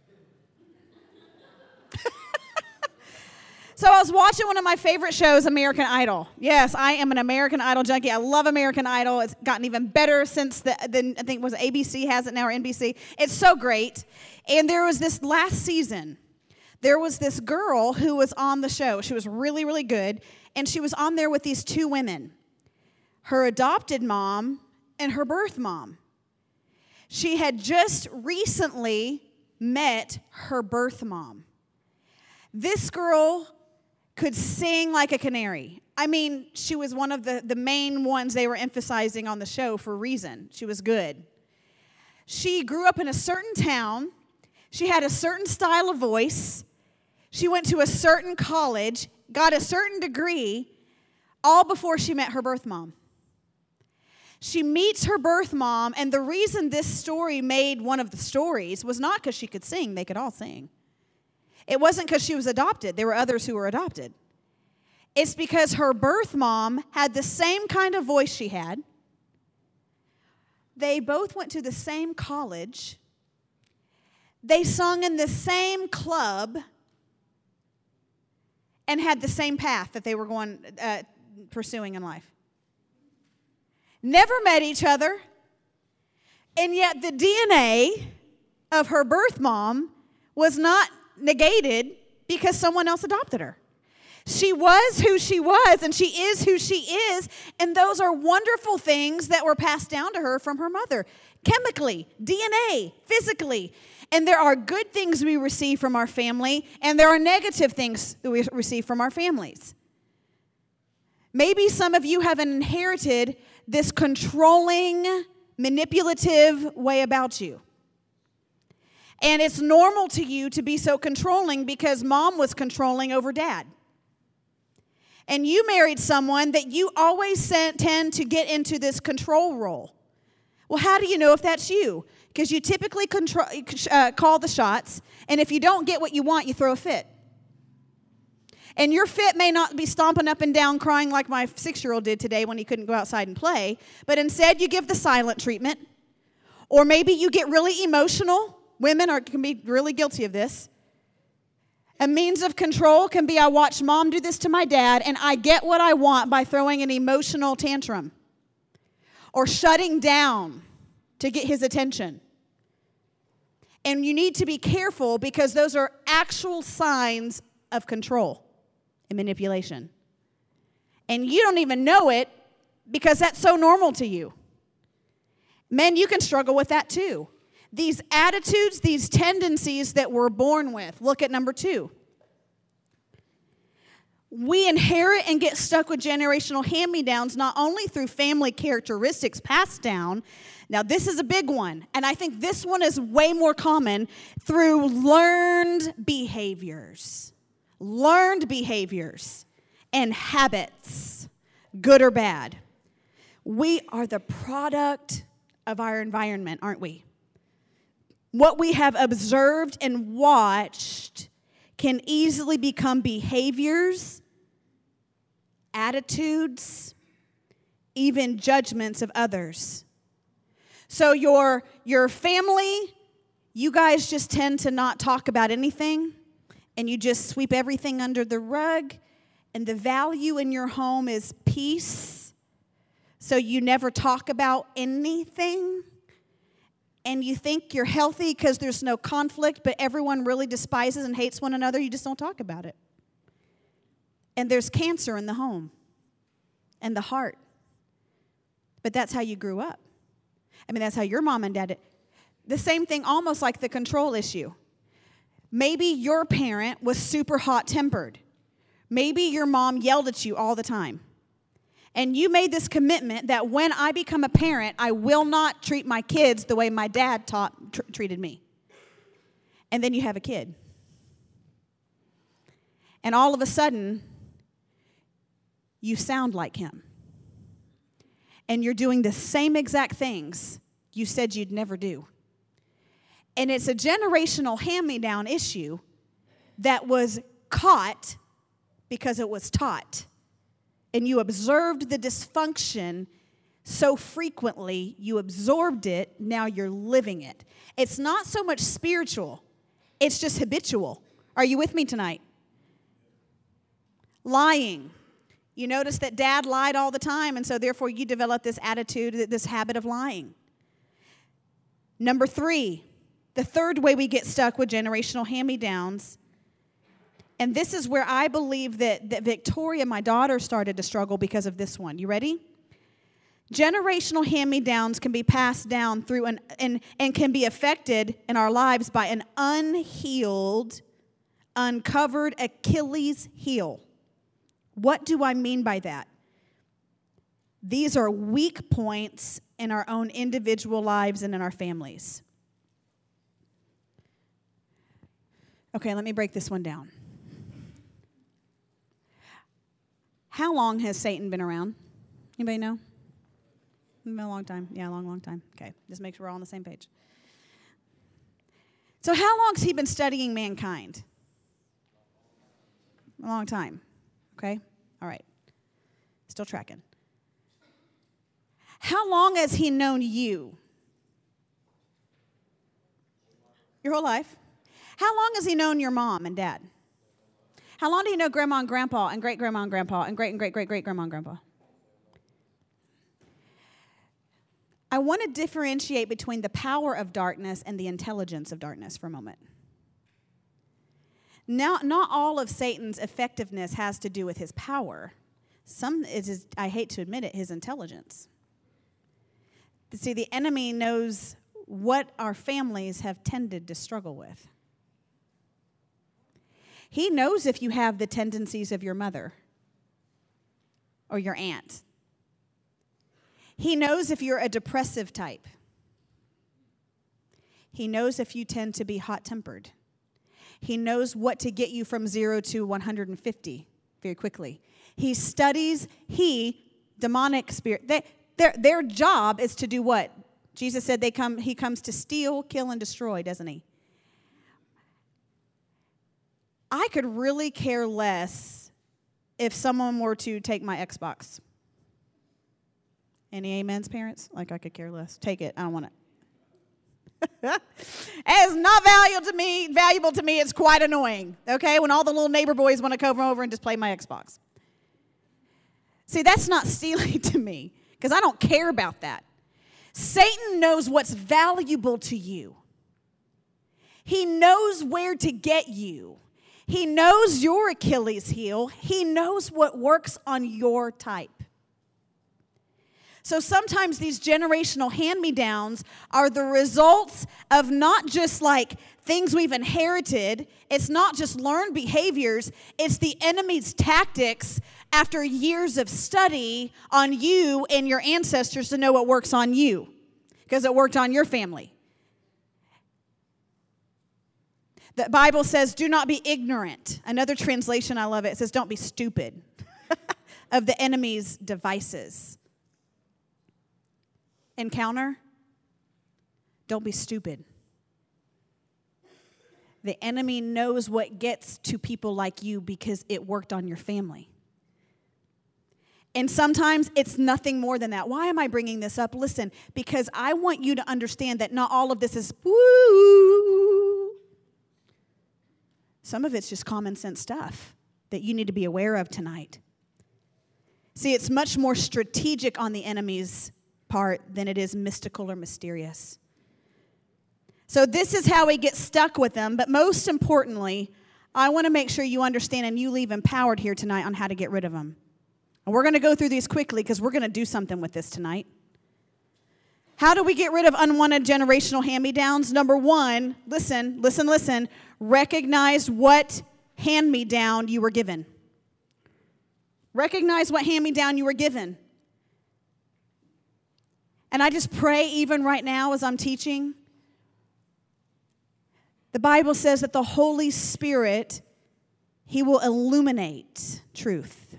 So I was watching one of my favorite shows, American Idol. Yes, I am an American Idol junkie. I love American Idol. It's gotten even better since the, the I think it was A B C has it now, or N B C. It's so great. And there was this last season, there was this girl who was on the show. She was really, really good. And she was on there with these two women, her adopted mom and her birth mom. She had just recently met her birth mom. This girl could sing like a canary. I mean, she was one of the, the main ones they were emphasizing on the show for a reason. She was good. She grew up in a certain town. She had a certain style of voice. She went to a certain college, got a certain degree, all before she met her birth mom. She meets her birth mom, and the reason this story made one of the stories was not because she could sing. They could all sing. It wasn't because she was adopted. There were others who were adopted. It's because her birth mom had the same kind of voice she had. They both went to the same college. They sung in the same club and had the same path that they were going uh, pursuing in life. Never met each other, and yet the D N A of her birth mom was not negated because someone else adopted her. She was who she was, and she is who she is, and those are wonderful things that were passed down to her from her mother, chemically, D N A, physically. And there are good things we receive from our family, and there are negative things that we receive from our families. Maybe some of you have inherited this controlling, manipulative way about you. And it's normal to you to be so controlling because mom was controlling over dad. And you married someone that you always tend to get into this control role. Well, how do you know if that's you? Because you typically control, uh, call the shots, and if you don't get what you want, you throw a fit. And your fit may not be stomping up and down crying like my six-year-old did today when he couldn't go outside and play, but instead you give the silent treatment. Or maybe you get really emotional. Women are, can be really guilty of this. A means of control can be I watched mom do this to my dad, and I get what I want by throwing an emotional tantrum or shutting down to get his attention. And you need to be careful because those are actual signs of control and manipulation. And you don't even know it because that's so normal to you. Men, you can struggle with that too. These attitudes, these tendencies that we're born with. Look at number two. We inherit and get stuck with generational hand-me-downs not only through family characteristics passed down. Now, this is a big one, and I think this one is way more common through learned behaviors. Learned behaviors and habits, good or bad. We are the product of our environment, aren't we? What we have observed and watched can easily become behaviors, attitudes, even judgments of others. So your, your family, you guys just tend to not talk about anything, and you just sweep everything under the rug, and the value in your home is peace. So you never talk about anything, and you think you're healthy because there's no conflict, but everyone really despises and hates one another. You just don't talk about it. And there's cancer in the home and the heart. But that's how you grew up. I mean, that's how your mom and dad did. The same thing, almost like the control issue. Maybe your parent was super hot-tempered. Maybe your mom yelled at you all the time. And you made this commitment that when I become a parent, I will not treat my kids the way my dad taught, tr- treated me. And then you have a kid. And all of a sudden, you sound like him. And you're doing the same exact things you said you'd never do. And it's a generational hand-me-down issue that was caught because it was taught. And you observed the dysfunction so frequently, you absorbed it, now you're living it. It's not so much spiritual, it's just habitual. Are you with me tonight? Lying. You notice that dad lied all the time, and so therefore you develop this attitude, this habit of lying. Number three, the third way we get stuck with generational hand-me-downs, and this is where I believe that, that Victoria, my daughter, started to struggle because of this one. You ready? Generational hand-me-downs can be passed down through an, and, and can be affected in our lives by an unhealed, uncovered Achilles heel. What do I mean by that? These are weak points in our own individual lives and in our families. Okay, let me break this one down. How long has Satan been around? Anybody know? It's been a long time. Yeah, a long, long time. Okay, just make sure we're all on the same page. So how long has he been studying mankind? A long time. Okay? All right. Still tracking. How long has he known you? Your whole life. How long has he known your mom and dad? How long do you know grandma and grandpa and great-grandma and grandpa and great and great-great-great-grandma and grandpa? I want to differentiate between the power of darkness and the intelligence of darkness for a moment. Now, not all of Satan's effectiveness has to do with his power. Some is, his, I hate to admit it, his intelligence. See, the enemy knows what our families have tended to struggle with. He knows if you have the tendencies of your mother or your aunt. He knows if you're a depressive type. He knows if you tend to be hot-tempered. He knows what to get you from zero to one hundred fifty very quickly. He studies, he, demonic spirit, they, their, their job is to do what? Jesus said they come. He comes to steal, kill, and destroy, doesn't he? I could really care less if someone were to take my Xbox. Any amens, parents? Like, I could care less. Take it. I don't want it. It's not valuable to me. Valuable to me. It's quite annoying, okay, when all the little neighbor boys want to come over and just play my Xbox. See, that's not stealing to me because I don't care about that. Satan knows what's valuable to you. He knows where to get you. He knows your Achilles heel. He knows what works on your type. So sometimes these generational hand-me-downs are the results of not just like things we've inherited. It's not just learned behaviors. It's the enemy's tactics after years of study on you and your ancestors to know what works on you because it worked on your family. The Bible says, do not be ignorant. Another translation, I love it, it says, don't be stupid of the enemy's devices. Encounter, don't be stupid. The enemy knows what gets to people like you because it worked on your family. And sometimes it's nothing more than that. Why am I bringing this up? Listen, because I want you to understand that not all of this is woo. Some of it's just common sense stuff that you need to be aware of tonight. See, it's much more strategic on the enemy's part than it is mystical or mysterious. So this is how we get stuck with them. But most importantly, I want to make sure you understand and you leave empowered here tonight on how to get rid of them. And we're going to go through these quickly because we're going to do something with this tonight. How do we get rid of unwanted generational hand-me-downs? Number one, listen, listen, listen. Recognize what hand-me-down you were given. Recognize what hand-me-down you were given. And I just pray even right now as I'm teaching. The Bible says that the Holy Spirit, He will illuminate truth.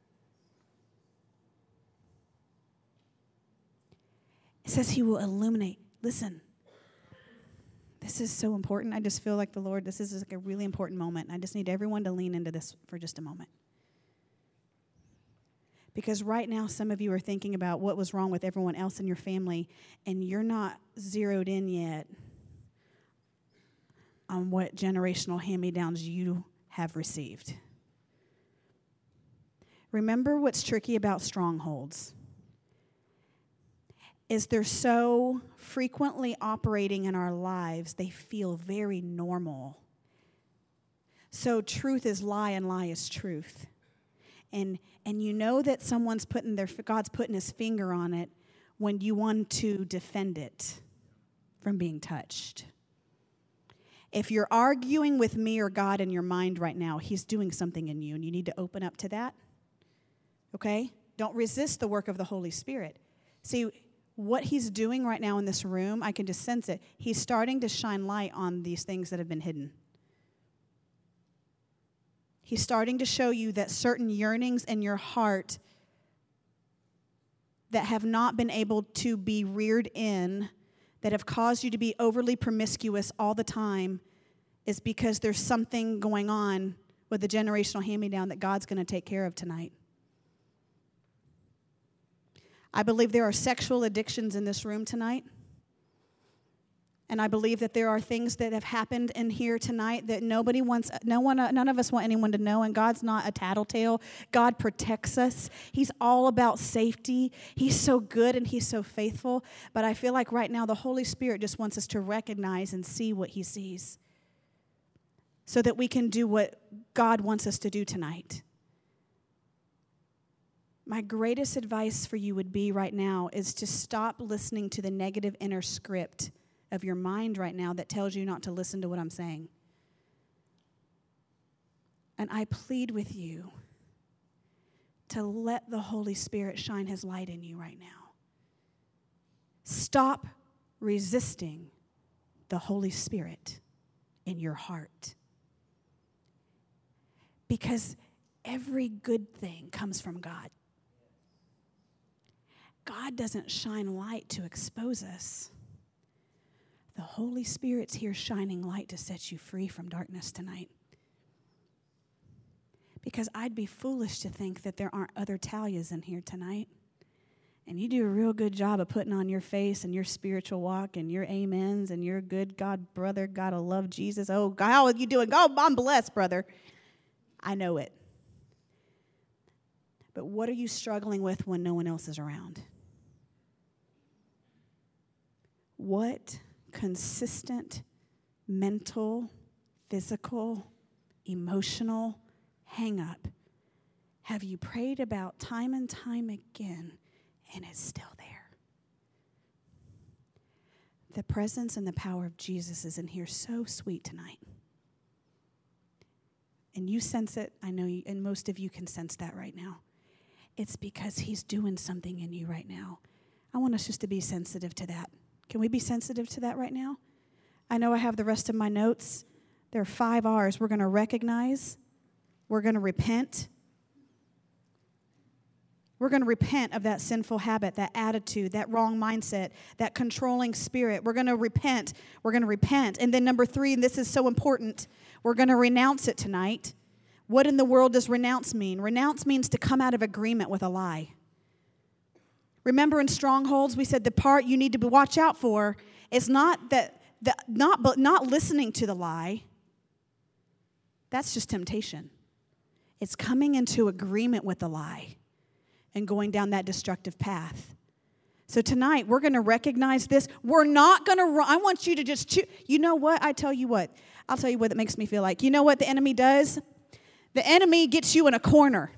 It says He will illuminate. Listen, this is so important. I just feel like the Lord, this is like a really important moment. And I just need everyone to lean into this for just a moment. Because right now, some of you are thinking about what was wrong with everyone else in your family, and you're not zeroed in yet on what generational hand-me-downs you have received. Remember what's tricky about strongholds is they're so frequently operating in our lives, they feel very normal. So truth is lie and lie is truth. And and you know that someone's putting their, God's putting his finger on it when you want to defend it from being touched. If you're arguing with me or God in your mind right now, he's doing something in you, and you need to open up to that. Okay? Don't resist the work of the Holy Spirit. See, what he's doing right now in this room, I can just sense it. He's starting to shine light on these things that have been hidden. He's starting to show you that certain yearnings in your heart that have not been able to be reared in, that have caused you to be overly promiscuous all the time, is because there's something going on with the generational hand-me-down that God's going to take care of tonight. I believe there are sexual addictions in this room tonight. And I believe that there are things that have happened in here tonight that nobody wants, no one, none of us want anyone to know. And God's not a tattletale. God protects us. He's all about safety. He's so good and he's so faithful. But I feel like right now the Holy Spirit just wants us to recognize and see what he sees, so that we can do what God wants us to do tonight. My greatest advice for you would be right now is to stop listening to the negative inner script of your mind right now that tells you not to listen to what I'm saying. And I plead with you to let the Holy Spirit shine his light in you right now. Stop resisting the Holy Spirit in your heart. Because every good thing comes from God. God doesn't shine light to expose us. The Holy Spirit's here shining light to set you free from darkness tonight. Because I'd be foolish to think that there aren't other Talias in here tonight. And you do a real good job of putting on your face and your spiritual walk and your amens and your good God, brother, gotta love Jesus. Oh, God, how are you doing? Oh, I'm blessed, brother. I know it. But what are you struggling with when no one else is around? What consistent mental, physical, emotional hang-up have you prayed about time and time again, and it's still there? The presence and the power of Jesus is in here so sweet tonight. And you sense it. I know you, and most of you can sense that right now. It's because he's doing something in you right now. I want us just to be sensitive to that. Can we be sensitive to that right now? I know I have the rest of my notes. There are five R's. We're going to recognize. We're going to repent. We're going to repent of that sinful habit, that attitude, that wrong mindset, that controlling spirit. We're going to repent. We're going to repent. And then number three, and this is so important, we're going to renounce it tonight. What in the world does renounce mean? Renounce means to come out of agreement with a lie. Remember in strongholds, we said the part you need to be watch out for is not that the, not but not listening to the lie. That's just temptation. It's coming into agreement with the lie and going down that destructive path. So tonight, we're going to recognize this. We're not going to run. I want you to just choose. You know what? I tell you what. I'll tell you what it makes me feel like. You know what the enemy does? The enemy gets you in a corner.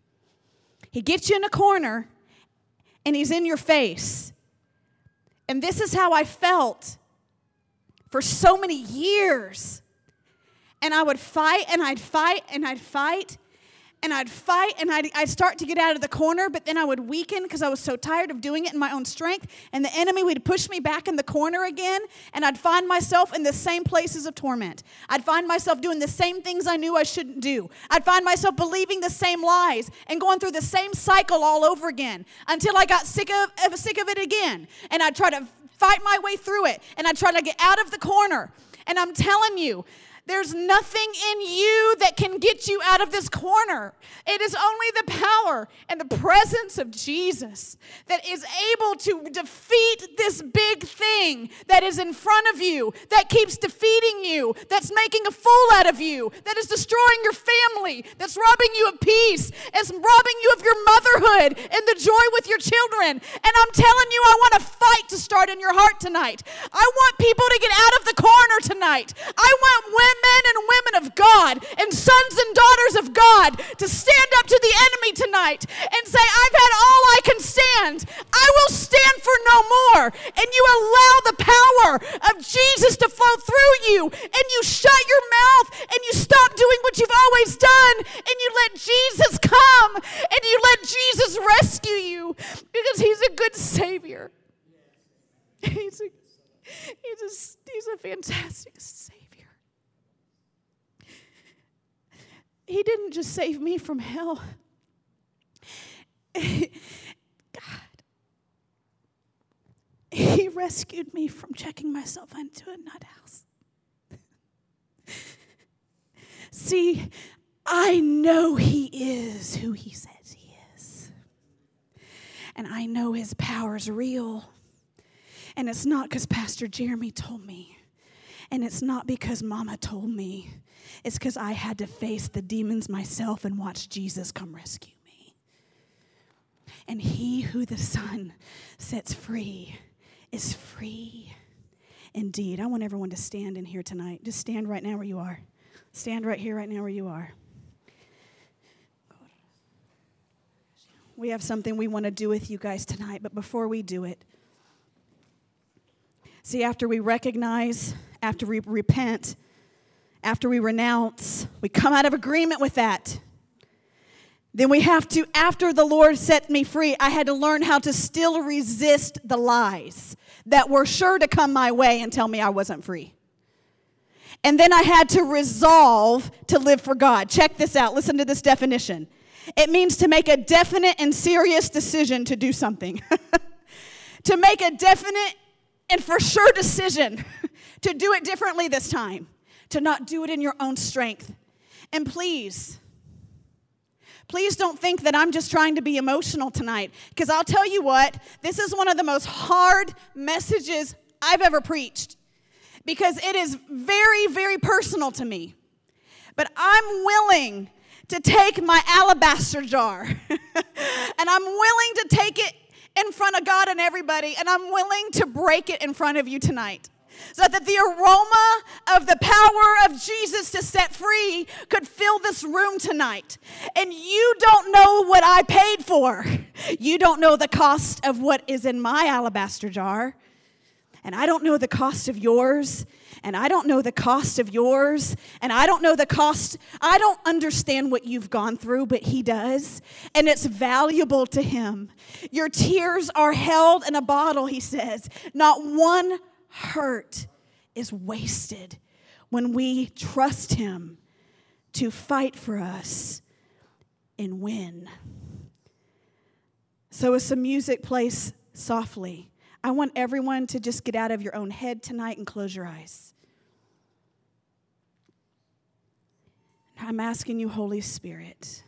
He gets you in a corner, and he's in your face. And this is how I felt for so many years. And I would fight, and I'd fight, and I'd fight. And I'd fight, and I'd, I'd start to get out of the corner, but then I would weaken because I was so tired of doing it in my own strength. And the enemy would push me back in the corner again, and I'd find myself in the same places of torment. I'd find myself doing the same things I knew I shouldn't do. I'd find myself believing the same lies and going through the same cycle all over again until I got sick of, of, sick of it again. And I'd try to fight my way through it, and I'd try to get out of the corner. And I'm telling you, there's nothing in you that can get you out of this corner. It is only the power and the presence of Jesus that is able to defeat this big thing that is in front of you, that keeps defeating you, that's making a fool out of you, that is destroying your family, that's robbing you of peace, it's robbing you of your motherhood and the joy with your children. And I'm telling you, I want a fight to start in your heart tonight. I want people to get out of the corner tonight. I want women men and women of God and sons and daughters of God to stand up to the enemy tonight and say, I've had all I can stand. I will stand for no more. And you allow the power of Jesus to flow through you, and you shut your mouth and you stop doing what you've always done, and you let Jesus come and you let Jesus rescue you, because he's a good Savior. He's a, he's a, he's a fantastic Savior. He didn't just save me from hell. God. He rescued me from checking myself into a nut house. See, I know he is who he says he is. And I know his power is real. And it's not because Pastor Jeremy told me. And it's not because Mama told me. It's because I had to face the demons myself and watch Jesus come rescue me. And he who the Son sets free is free indeed. I want everyone to stand in here tonight. Just stand right now where you are. Stand right here, right now where you are. We have something we want to do with you guys tonight, but before we do it, see, after we recognize, after we repent, after we renounce, we come out of agreement with that. Then we have to, after the Lord set me free, I had to learn how to still resist the lies that were sure to come my way and tell me I wasn't free. And then I had to resolve to live for God. Check this out. Listen to this definition. It means to make a definite and serious decision to do something. To make a definite and for sure decision to do it differently this time. To not do it in your own strength. And please, please don't think that I'm just trying to be emotional tonight. Because I'll tell you what, this is one of the most hard messages I've ever preached. Because it is very, very personal to me. But I'm willing to take my alabaster jar. And I'm willing to take it in front of God and everybody. And I'm willing to break it in front of you tonight. So that the aroma of the power of Jesus to set free could fill this room tonight. And you don't know what I paid for. You don't know the cost of what is in my alabaster jar. And I don't know the cost of yours. And I don't know the cost of yours. And I don't know the cost. I don't understand what you've gone through, but he does. And it's valuable to him. Your tears are held in a bottle, he says. Not one hurt is wasted when we trust him to fight for us and win. So as some music plays softly, I want everyone to just get out of your own head tonight and close your eyes. I'm asking you, Holy Spirit,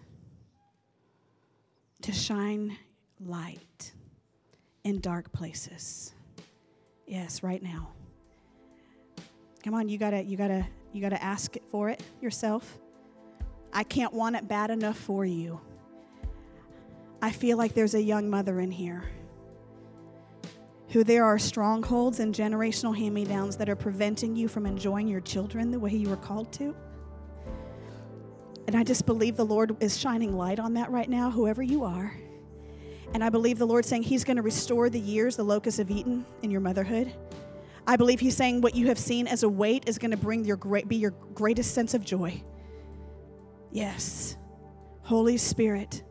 to shine light in dark places. Yes, right now. Come on, you gotta, you gotta, you gotta ask it for it yourself. I can't want it bad enough for you. I feel like there's a young mother in here who there are strongholds and generational hand-me-downs that are preventing you from enjoying your children the way you were called to. And I just believe the Lord is shining light on that right now, whoever you are. And I believe the Lord's saying he's going to restore the years the locusts have eaten in your motherhood. I believe he's saying what you have seen as a weight is going to bring your great, be your greatest sense of joy. Yes. Holy Spirit.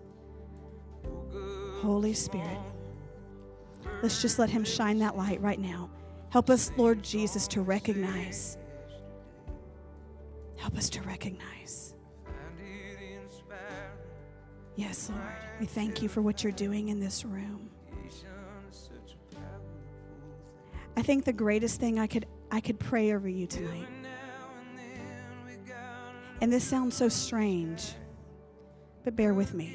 Holy Spirit. Let's just let him shine that light right now. Help us, Lord Jesus, to recognize. Help us to recognize. Yes, Lord. We thank you for what you're doing in this room. I think the greatest thing I could I could pray over you tonight. And this sounds so strange, but bear with me.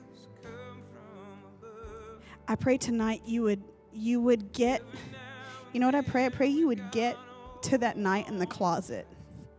I pray tonight you would you would get, you know what I pray? I pray you would get to that night in the closet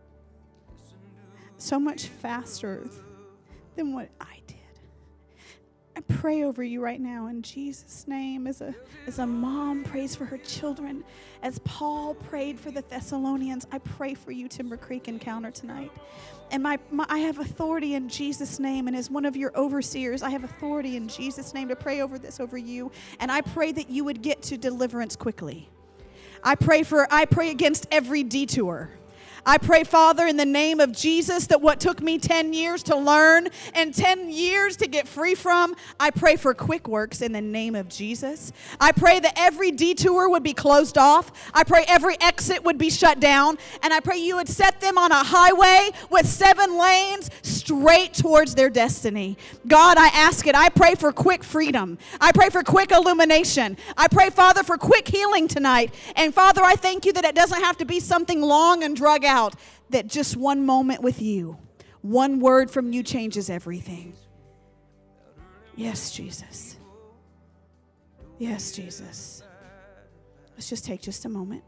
so much faster than what I did. I pray over you right now in Jesus' name as a, as a mom prays for her children, as Paul prayed for the Thessalonians. I pray for you, Timber Creek Encounter, tonight. And my, my I have authority in Jesus' name, and as one of your overseers, I have authority in Jesus' name to pray over this over you. And I pray that you would get to deliverance quickly. I pray for I pray against every detour. I pray, Father, in the name of Jesus, that what took me ten years to learn and ten years to get free from, I pray for quick works in the name of Jesus. I pray that every detour would be closed off. I pray every exit would be shut down. And I pray you would set them on a highway with seven lanes straight towards their destiny. God, I ask it. I pray for quick freedom. I pray for quick illumination. I pray, Father, for quick healing tonight. And Father, I thank you that it doesn't have to be something long and drug out. That just one moment with you, one word from you changes everything. Yes, Jesus. Yes, Jesus. Let's just take just a moment.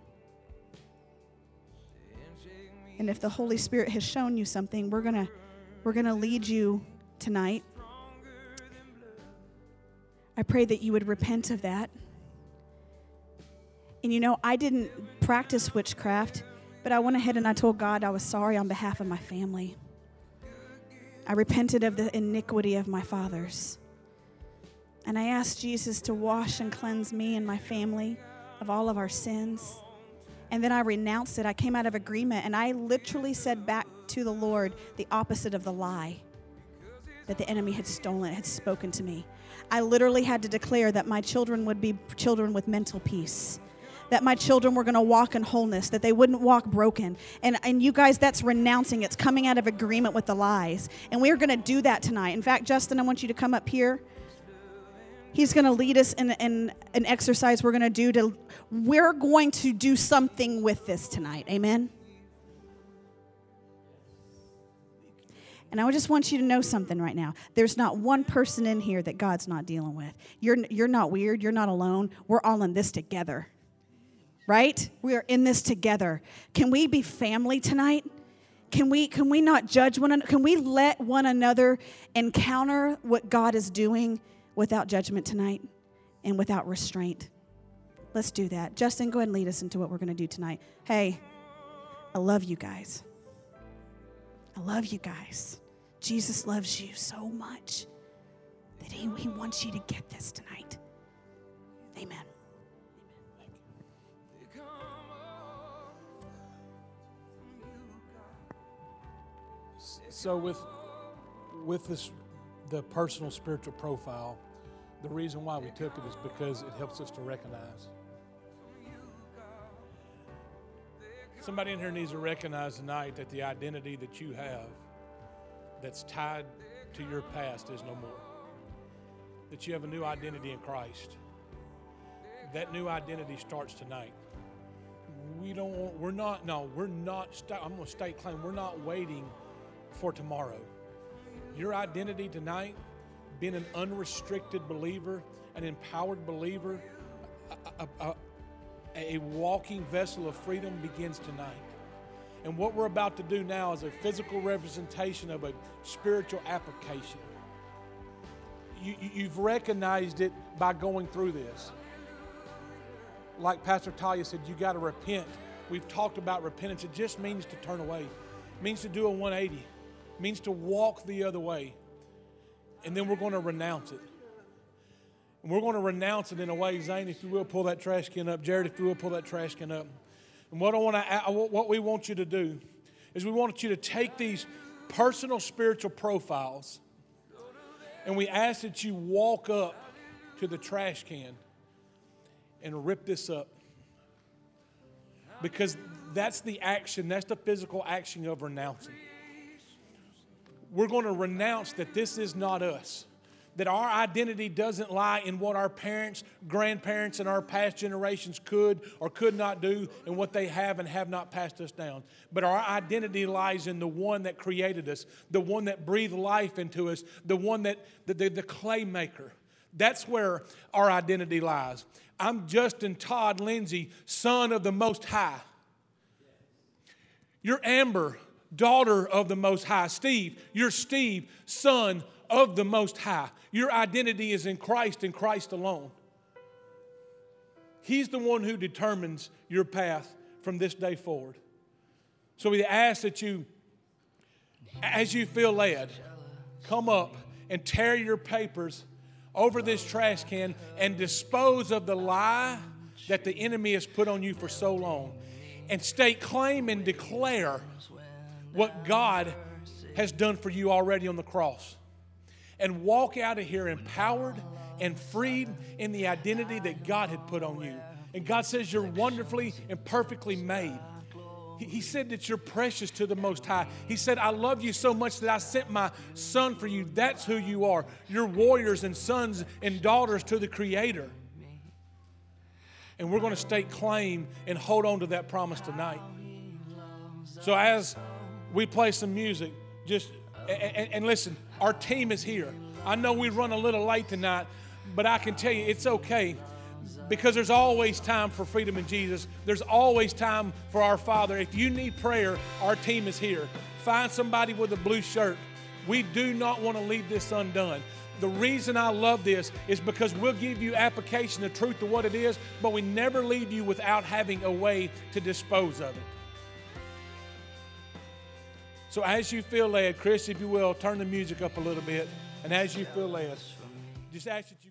And if the Holy Spirit has shown you something, we're gonna we're gonna lead you tonight. I pray that you would repent of that. And you know, I didn't practice witchcraft. But I went ahead and I told God I was sorry on behalf of my family. I repented of the iniquity of my fathers. And I asked Jesus to wash and cleanse me and my family of all of our sins. And then I renounced it. I came out of agreement and I literally said back to the Lord the opposite of the lie that the enemy had stolen, had spoken to me. I literally had to declare that my children would be children with mental peace. That my children were going to walk in wholeness, that they wouldn't walk broken. And, and you guys, that's renouncing. It's coming out of agreement with the lies. And we are going to do that tonight. In fact, Justin, I want you to come up here. He's going to lead us in, in an exercise we're going to do. To, we're going to do something with this tonight. Amen? And I just want you to know something right now. There's not one person in here that God's not dealing with. You're, you're not weird. You're not alone. We're all in this together. Right? We are in this together. Can we be family tonight? Can we can we not judge one another? Can we let one another encounter what God is doing without judgment tonight and without restraint? Let's do that. Justin, go ahead and lead us into what we're going to do tonight. Hey, I love you guys. I love you guys. Jesus loves you so much that he, he wants you to get this tonight. Amen. So with with this the personal spiritual profile, the reason why we took it is because it helps us to recognize. Somebody in here needs to recognize tonight that the identity that you have that's tied to your past is no more. That you have a new identity in Christ. That new identity starts tonight. We don't we're not no, we're not I'm going to state claim we're not waiting for tomorrow. Your identity tonight, being an unrestricted believer, an empowered believer, a, a, a, a walking vessel of freedom begins tonight. And what we're about to do now is a physical representation of a spiritual application. You, you, you've recognized it by going through this. Like Pastor Talia said, you got to repent. We've talked about repentance. It just means to turn away. It means to do a one eighty. It means to walk the other way. And then we're going to renounce it. And we're going to renounce it in a way. Zane, if you will, pull that trash can up. Jared, if you will, pull that trash can up. And what I want to, what we want you to do is we want you to take these personal spiritual profiles, and we ask that you walk up to the trash can and rip this up. Because that's the action, that's the physical action of renouncing. We're going to renounce that this is not us. That our identity doesn't lie in what our parents, grandparents, and our past generations could or could not do and what they have and have not passed us down. But our identity lies in the one that created us, the one that breathed life into us, the one that, the, the, the clay maker. That's where our identity lies. I'm Justin Todd Lindsay, son of the Most High. You're Amber, daughter of the Most High. Steve, you're Steve, son of the Most High. Your identity is in Christ and Christ alone. He's the one who determines your path from this day forward. So we ask that you, as you feel led, come up and tear your papers over this trash can and dispose of the lie that the enemy has put on you for so long. And state claim and declare what God has done for you already on the cross. And walk out of here empowered and freed in the identity that God had put on you. And God says you're wonderfully and perfectly made. He, he said that you're precious to the Most High. He said, I love you so much that I sent my son for you. That's who you are. You're warriors and sons and daughters to the Creator. And we're going to stake claim and hold on to that promise tonight. So as we play some music, just, and, and listen, our team is here. I know we run a little late tonight, but I can tell you it's okay because there's always time for freedom in Jesus. There's always time for our Father. If you need prayer, our team is here. Find somebody with a blue shirt. We do not want to leave this undone. The reason I love this is because we'll give you application, the truth of what it is, but we never leave you without having a way to dispose of it. So as you feel led, Chris, if you will, turn the music up a little bit. And as you feel led, just ask that you